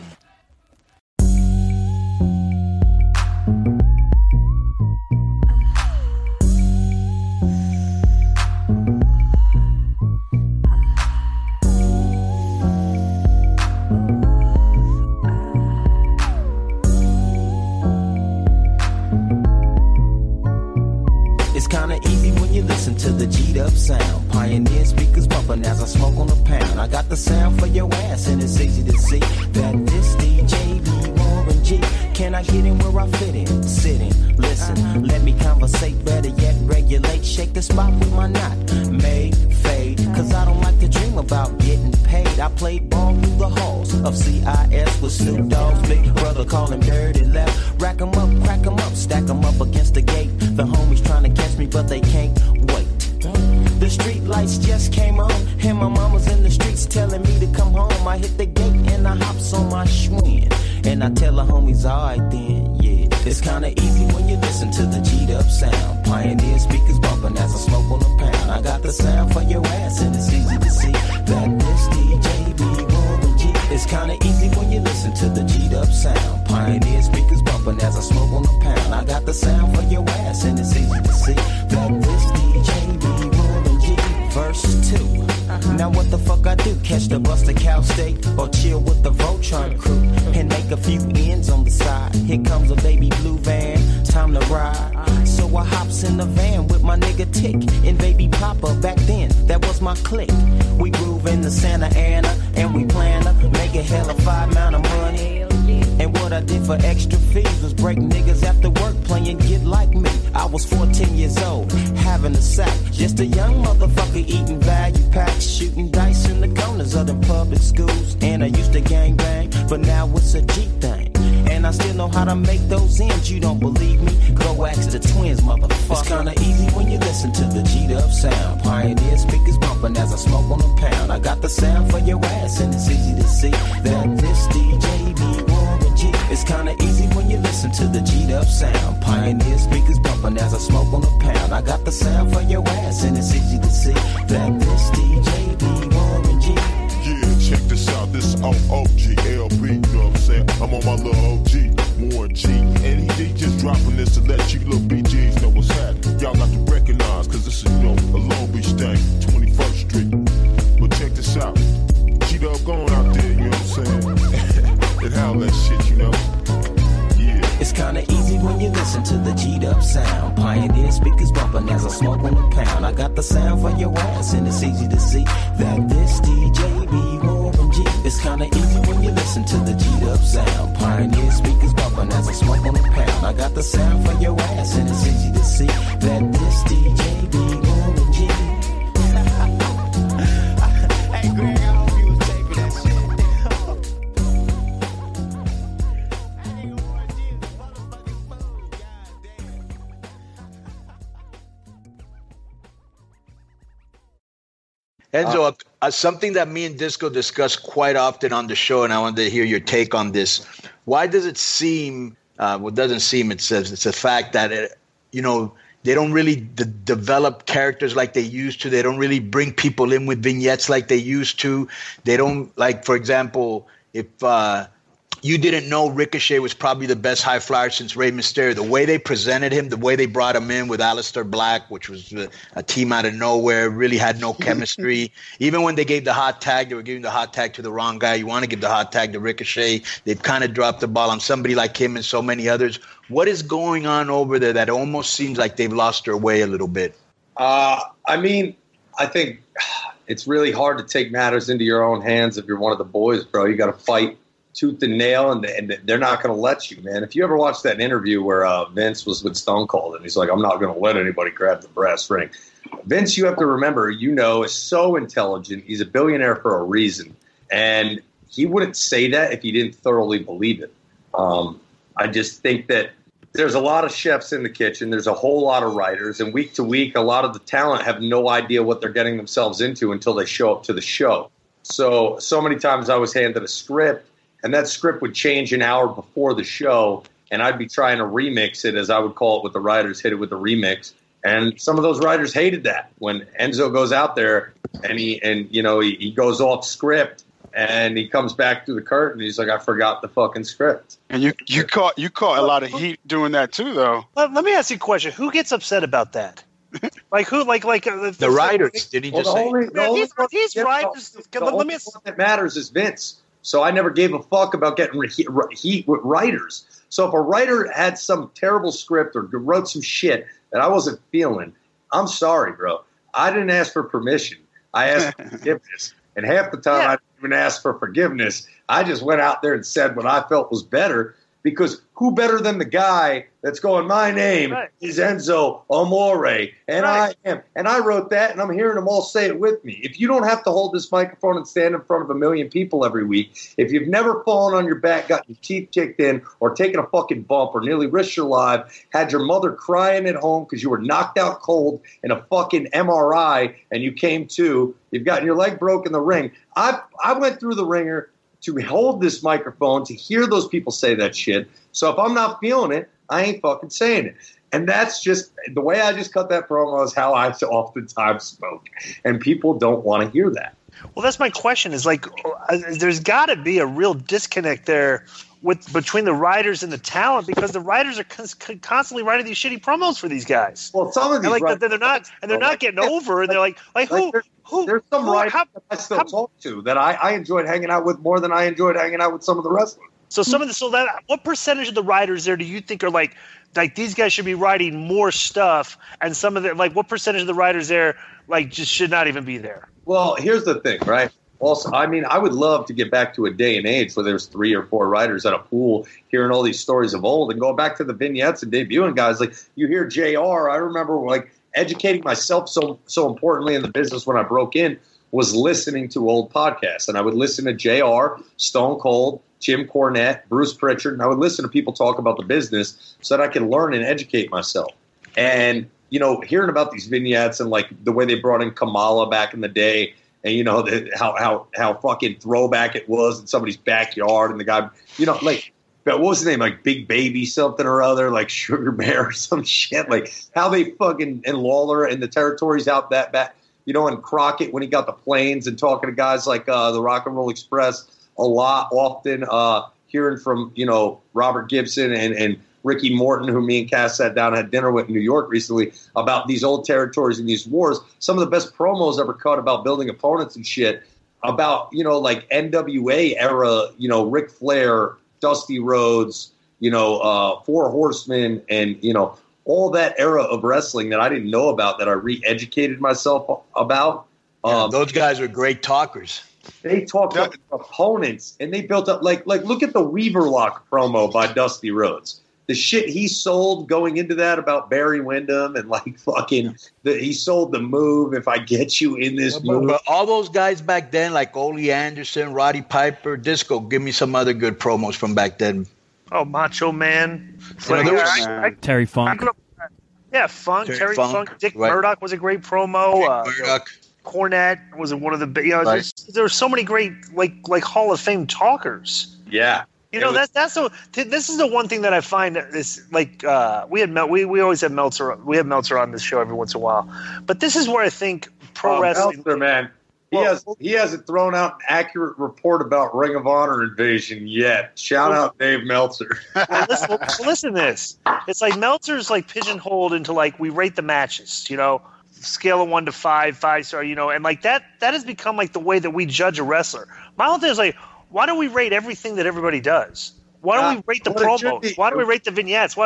It's kinda easy when you listen to the G'd up sound. Pioneer speakers bumping as I smoke on a pound. I got the sound for your ass and it's easy to see that this DJ be Warren G. Can I get in where I fit in? Sit in, listen, let me conversate, better yet regulate. Shake the spot with my knot, made, fade. Cause I don't like to dream about getting paid. I played ball through the halls of CIS with Snoop Dogg's big brother calling dirty left. Rack 'em up, crack 'em up, stack 'em up against the gate. The homies trying to catch me but they can't wait. The street lights just came on, and my mama's in the streets telling me to come home. I hit the gate and I hops on my Schwinn, and I tell the homies, alright then, yeah. It's kinda easy when you listen to the G'd up sound. Pioneer speakers bumping as I smoke on a pound. I got the sound for your ass and it's easy to see that this DJ be Warren G. It's kinda easy when you you listen to the G-Dub sound. Pioneer speakers bumping as I smoke on the pound. I got the sound for your ass, and it's easy to see that this DJ be rolling G. Verse 2. Now what the fuck I do? Catch the Buster Cow steak or chill with the Voltron crew and make a few ends on the side. Here comes a baby blue van, time to ride. So I hops in the van with my nigga Tick and baby Papa. Back then, that was my clique. We groove in the Santa Ana and we plan to make a hella 5 amount of money. And what I did for extra fees was break niggas after work playing Get Like Me. I was 14 years old, having a sack. Just a young motherfucker eating value packs, shooting dice in the corners of the public schools. And I used to gang bang, but now it's a G thing. And I still know how to make those ends. You don't believe me? Go ask the twins, motherfucker. It's kinda easy when you listen to the G-Dub sound. Pioneer speakers bumping as I smoke on a pound. I got the sound for your ass, and it's easy to see that this DJ be Warren G. It's kinda easy when you listen to the G-Dub sound. Pioneer speakers bumping as I smoke on a pound. I got the sound for your ass, and it's easy to see that this DJ be Warren G. Yeah, check this out. This is OGLB, you know what I'm saying? I'm on my little OG, Warren G. And he just dropping this to let you little BGs know what's happening. Y'all got to recognize, cause this is, you know, a Long Beach thing, 21st Street. But check this out. G-Dub going out there, you know what I'm saying? And how that shit, you know? Yeah. It's kinda easy when you listen to the G-Dub sound. Pioneer speakers bumping as I smoke on the pound. I got the sound for your ass, and it's easy to see that this DJ be Warren G. It's kinda easy when you listen to the G-Dub sound. Pioneer speakers bumping as I smoke on the pound. I got the sound for your ass, and it's easy to see that this DJ be Warren G. Hey Greg, I hope you was taping that shit. Enzo, something that me and Disco discuss quite often on the show, and I wanted to hear your take on this. Why does it seem, doesn't seem, it says it's a fact that, they don't really develop characters like they used to. They don't really bring people in with vignettes like they used to. They don't, like, for example, if you didn't know Ricochet was probably the best high flyer since Rey Mysterio, the way they presented him, the way they brought him in with Aleister Black, which was a team out of nowhere, really had no chemistry. Even when they gave the hot tag, they were giving the hot tag to the wrong guy. You want to give the hot tag to Ricochet. They've kind of dropped the ball on somebody like him and so many others. What is going on over there that almost seems like they've lost their way a little bit? I think it's really hard to take matters into your own hands if you're one of the boys, bro. You got to fight tooth and nail, and they're not going to let you, man. If you ever watched that interview where Vince was with Stone Cold, and he's like, I'm not going to let anybody grab the brass ring. Vince, you have to remember, is so intelligent. He's a billionaire for a reason. And he wouldn't say that if he didn't thoroughly believe it. I just think that there's a lot of chefs in the kitchen. There's a whole lot of writers. And week to week, a lot of the talent have no idea what they're getting themselves into until they show up to the show. So many times I was handed a script, and that script would change an hour before the show, and I'd be trying to remix it, as I would call it with the writers, hit it with the remix. And some of those writers hated that. When Enzo goes out there and he goes off script and he comes back through the curtain, he's like, I forgot the fucking script. And you caught a lot of heat doing that too, though. Let me ask you a question. Who gets upset about that? Like who? Like the writers? Did he just say? He's writers. Let me ask. What matters is Vince. So I never gave a fuck about getting heat with writers. So if a writer had some terrible script or wrote some shit that I wasn't feeling, I'm sorry, bro. I didn't ask for permission. I asked for forgiveness. And half the time I didn't even ask for forgiveness. I just went out there and said what I felt was better, because who better than the guy that's going, my name is Enzo Amore, and I am. And I wrote that, and I'm hearing them all say it with me. If you don't have to hold this microphone and stand in front of 1 million people every week, if you've never fallen on your back, got your teeth kicked in, or taken a fucking bump, or nearly risked your life, had your mother crying at home because you were knocked out cold in a fucking MRI and you came to, you've gotten your leg broke in the ring. I went through the ringer to hold this microphone, to hear those people say that shit. So if I'm not feeling it, I ain't fucking saying it. And that's just the way I just cut that promo is how I oftentimes spoke. And people don't want to hear that. Well, that's my question. Is like, there's got to be a real disconnect there between the writers and the talent, because the writers are constantly writing these shitty promos for these guys. Well, some of these they're not getting over, and they're like who? There's some writers that I still talk to that I enjoyed hanging out with more than I enjoyed hanging out with some of the wrestlers. What percentage of the writers there do you think are like these guys should be writing more stuff, and some of the what percentage of the writers there just should not even be there? Well, here's the thing, right? Also, I mean, I would love to get back to a day and age where there's 3 or 4 writers at a pool hearing all these stories of old and going back to the vignettes and debuting guys. Like you hear JR, I remember educating myself so importantly in the business when I broke in was listening to old podcasts. And I would listen to JR, Stone Cold, Jim Cornette, Bruce Pritchard, and I would listen to people talk about the business so that I could learn and educate myself. And, hearing about these vignettes and the way they brought in Kamala back in the day, and how fucking throwback it was in somebody's backyard, and the guy, what was his name, Big Baby something or other, Sugar Bear or some shit, how they fucking, and Lawler and the territories out that back, and Crockett when he got the planes and talking to guys like the Rock and Roll Express often hearing from Robert Gibson and Ricky Morton, who me and Cass sat down and had dinner with in New York recently, about these old territories and these wars. Some of the best promos ever cut about building opponents and shit, about, NWA era, Ric Flair, Dusty Rhodes, 4 Horsemen, and, all that era of wrestling that I didn't know about, that I re-educated myself about. Those guys are great talkers. They talked about opponents, and they built up, look at the Weaver Lock promo by Dusty Rhodes. The shit he sold going into that about Barry Windham and he sold the move, if I get you in this move. But all those guys back then, like Ole Anderson, Roddy Piper, Disco, give me some other good promos from back then. Oh, Macho Man. Terry Funk. Funk. Terry Funk. Dick Murdoch was a great promo. Murdoch. Cornette was one of the big. There were so many great Hall of Fame talkers. Yeah. This is the one thing that I find is we always have Meltzer. We have Meltzer on this show every once in a while, but this is where I think pro wrestling. Meltzer, man, he hasn't thrown out an accurate report about Ring of Honor invasion yet. Shout out Dave Meltzer. Listen to this. It's like Meltzer's pigeonholed into we rate the matches, scale of 1 to 5, 5-star, and that has become the way that we judge a wrestler. My whole thing is why don't we rate everything that everybody does? Why don't we rate the promos? Why don't we rate the vignettes?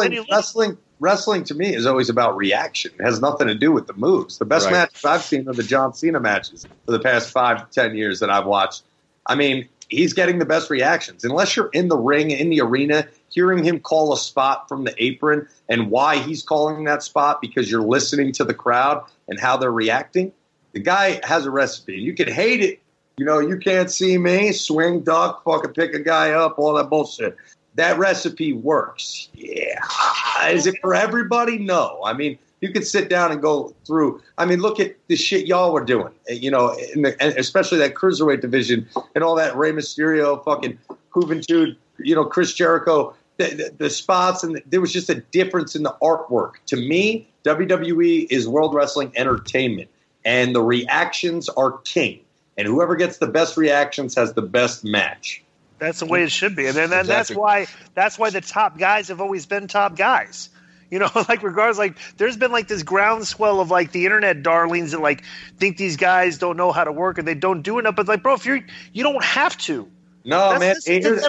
Wrestling to me is always about reaction. It has nothing to do with the moves. The best matches I've seen are the John Cena matches for the past 5 to 10 years that I've watched. I mean, he's getting the best reactions. Unless you're in the ring, in the arena, hearing him call a spot from the apron and why he's calling that spot because you're listening to the crowd and how they're reacting, the guy has a recipe. You can hate it. You can't see me, swing, duck, fucking pick a guy up, all that bullshit. That recipe works. Yeah. Is it for everybody? No. I mean, you could sit down and go through. I mean, look at the shit y'all were doing, and especially that cruiserweight division and all that Rey Mysterio, fucking Juventud, Chris Jericho, the spots, and there was just a difference in the artwork. To me, WWE is World Wrestling Entertainment, and the reactions are king. And whoever gets the best reactions has the best match. That's the way it should be. And then that's why the top guys have always been top guys. Regardless, there's been this groundswell of the internet darlings that think these guys don't know how to work and they don't do enough. But bro, if you don't have to. No, that's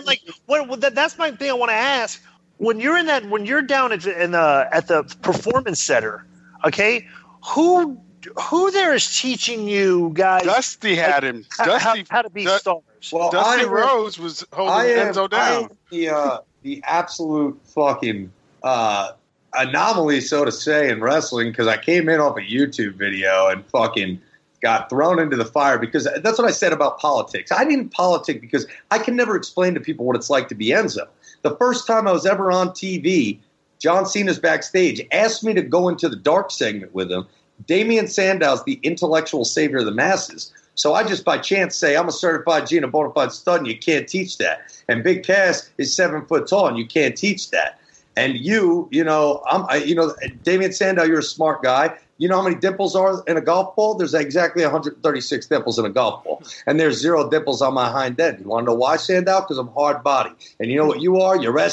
that's my thing I want to ask. When you're down at the performance center, okay, who there is teaching you guys? Dusty had him. How to be stars. Well, Dusty Rhodes was holding Enzo down. The absolute fucking anomaly, so to say, in wrestling, because I came in off a YouTube video and fucking got thrown into the fire because that's what I said about politics. I didn't politic because I can never explain to people what it's like to be Enzo. The first time I was ever on TV, John Cena's backstage, asked me to go into the dark segment with him. Damian Sandow's the intellectual savior of the masses. So I just by chance say, I'm a certified G and a bona fide stud, and you can't teach that. And Big Cass is 7 foot tall, and you can't teach that. And Damian Sandow, you're a smart guy. You know how many dimples are in a golf ball? There's exactly 136 dimples in a golf ball. And there's 0 dimples on my hind end. You want to know why, Sandow? Because I'm hard body. And you know what you are? You're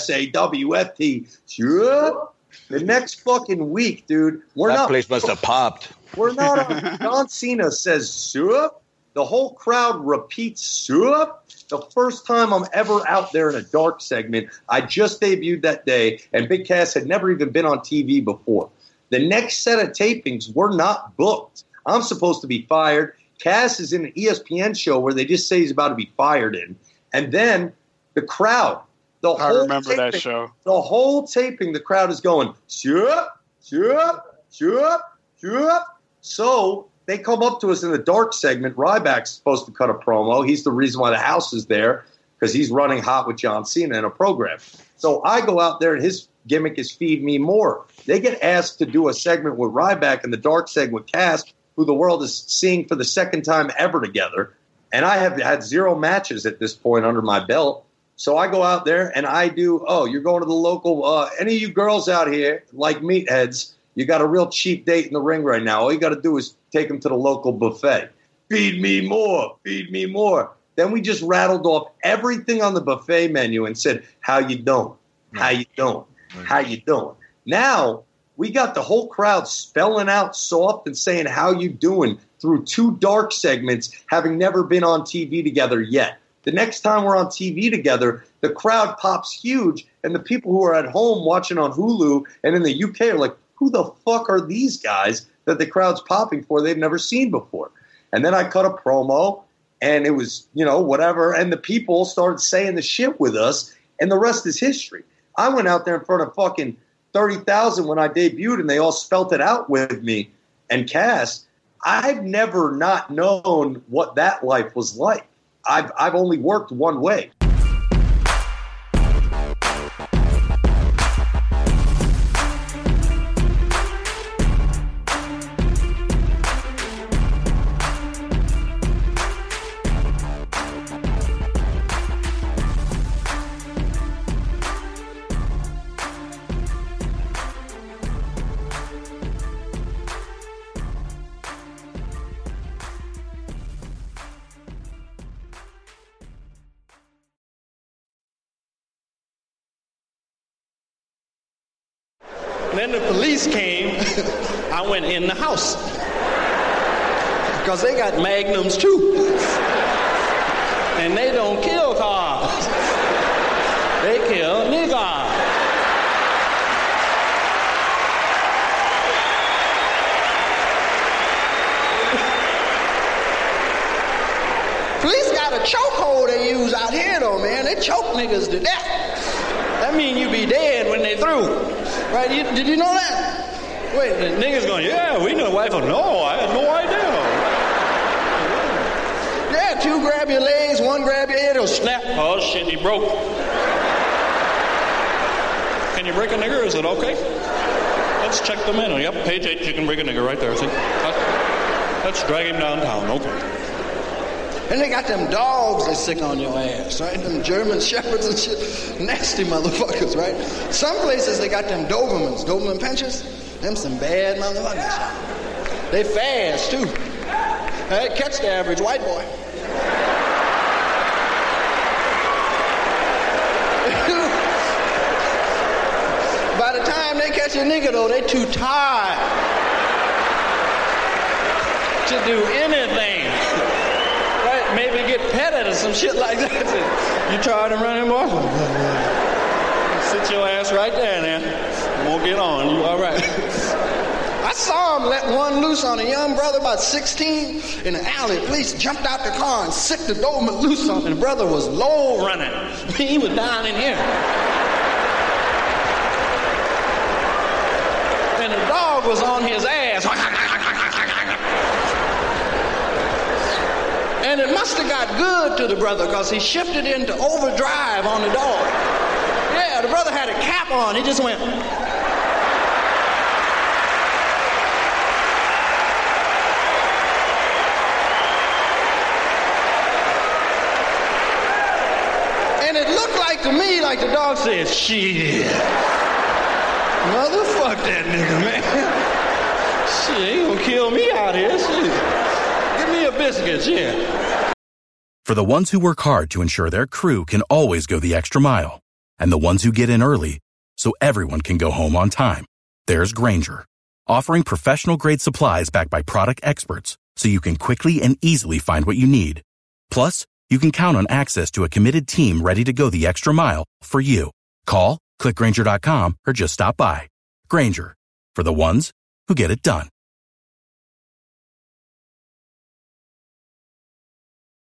SAWFT. Sure. The next fucking week, dude. That place must have popped. We're not on. John Cena says, sup. The whole crowd repeats, sup. The first time I'm ever out there in a dark segment, I just debuted that day, and Big Cass had never even been on TV before. The next set of tapings were not booked. I'm supposed to be fired. Cass is in an ESPN show where they just say he's about to be fired in. And then the crowd, I remember that show. The whole taping, the crowd is going, sup, sup, sup, sup. So they come up to us in the dark segment. Ryback's supposed to cut a promo. He's the reason why the house is there, because he's running hot with John Cena in a program. So I go out there, and his gimmick is Feed Me More. They get asked to do a segment with Ryback in the dark segment with Cass, who the world is seeing for the second time ever together. And I have had 0 matches at this point under my belt. So I go out there and I do, you're going to the local, any of you girls out here like meatheads, you got a real cheap date in the ring right now. All you got to do is take them to the local buffet. Feed me more. Feed me more. Then we just rattled off everything on the buffet menu and said, how you doing? How you doing? How you doing? Now we got the whole crowd spelling out soft and saying, how you doing, through 2 dark segments, having never been on TV together yet. The next time we're on TV together, the crowd pops huge, and the people who are at home watching on Hulu and in the UK are like, who the fuck are these guys that the crowd's popping for they've never seen before? And then I cut a promo, and it was, whatever, and the people started saying the shit with us, and the rest is history. I went out there in front of fucking 30,000 when I debuted, and they all spelt it out with me and Cass. I've never not known what that life was like. I've only worked one way. Then the police came. I went in the house because they got magnums too, and they don't kill cars. They kill niggas. Police got a chokehold they use out here though, man. They choke niggas to death. That mean you be dead when they through. Right? Did you know that? Wait, the niggas going, yeah, we know the wife. No, I had no idea. Yeah, 2 grab your legs, 1 grab your head, it'll snap. Oh, shit, he broke. Can you break a nigger? Is it okay? Let's check the menu. Yep, page 8, you can break a nigger right there. See? Let's drag him downtown. Okay. And they got them dogs that sick on your ass, right? Them German shepherds and shit. Nasty motherfuckers, right? Some places they got them Dobermans, Doberman pinchers. Them some bad motherfuckers. They fast, too. They catch the average white boy. By the time they catch a nigga, though, they too tired to do anything. Maybe get petted or some shit like that. You tired of running, boy? Sit your ass right there, man. Won't get on. You all right? I saw him let one loose on a young brother about 16 in the alley. Police jumped out the car and sicked the Doberman loose on him. The brother was low running. He was down in here. And the dog was on his ass. And it must have got good to the brother because he shifted into overdrive on the dog. Yeah, the brother had a cap on. He just went. And it looked like to me like the dog said, shit. Motherfuck that nigga, man. Shit, ain't gonna kill me out here. Shit. Give me a biscuit, yeah. For the ones who work hard to ensure their crew can always go the extra mile, and the ones who get in early so everyone can go home on time, there's Grainger, offering professional-grade supplies backed by product experts so you can quickly and easily find what you need. Plus, you can count on access to a committed team ready to go the extra mile for you. Call, click Grainger.com, or just stop by. Grainger, for the ones who get it done.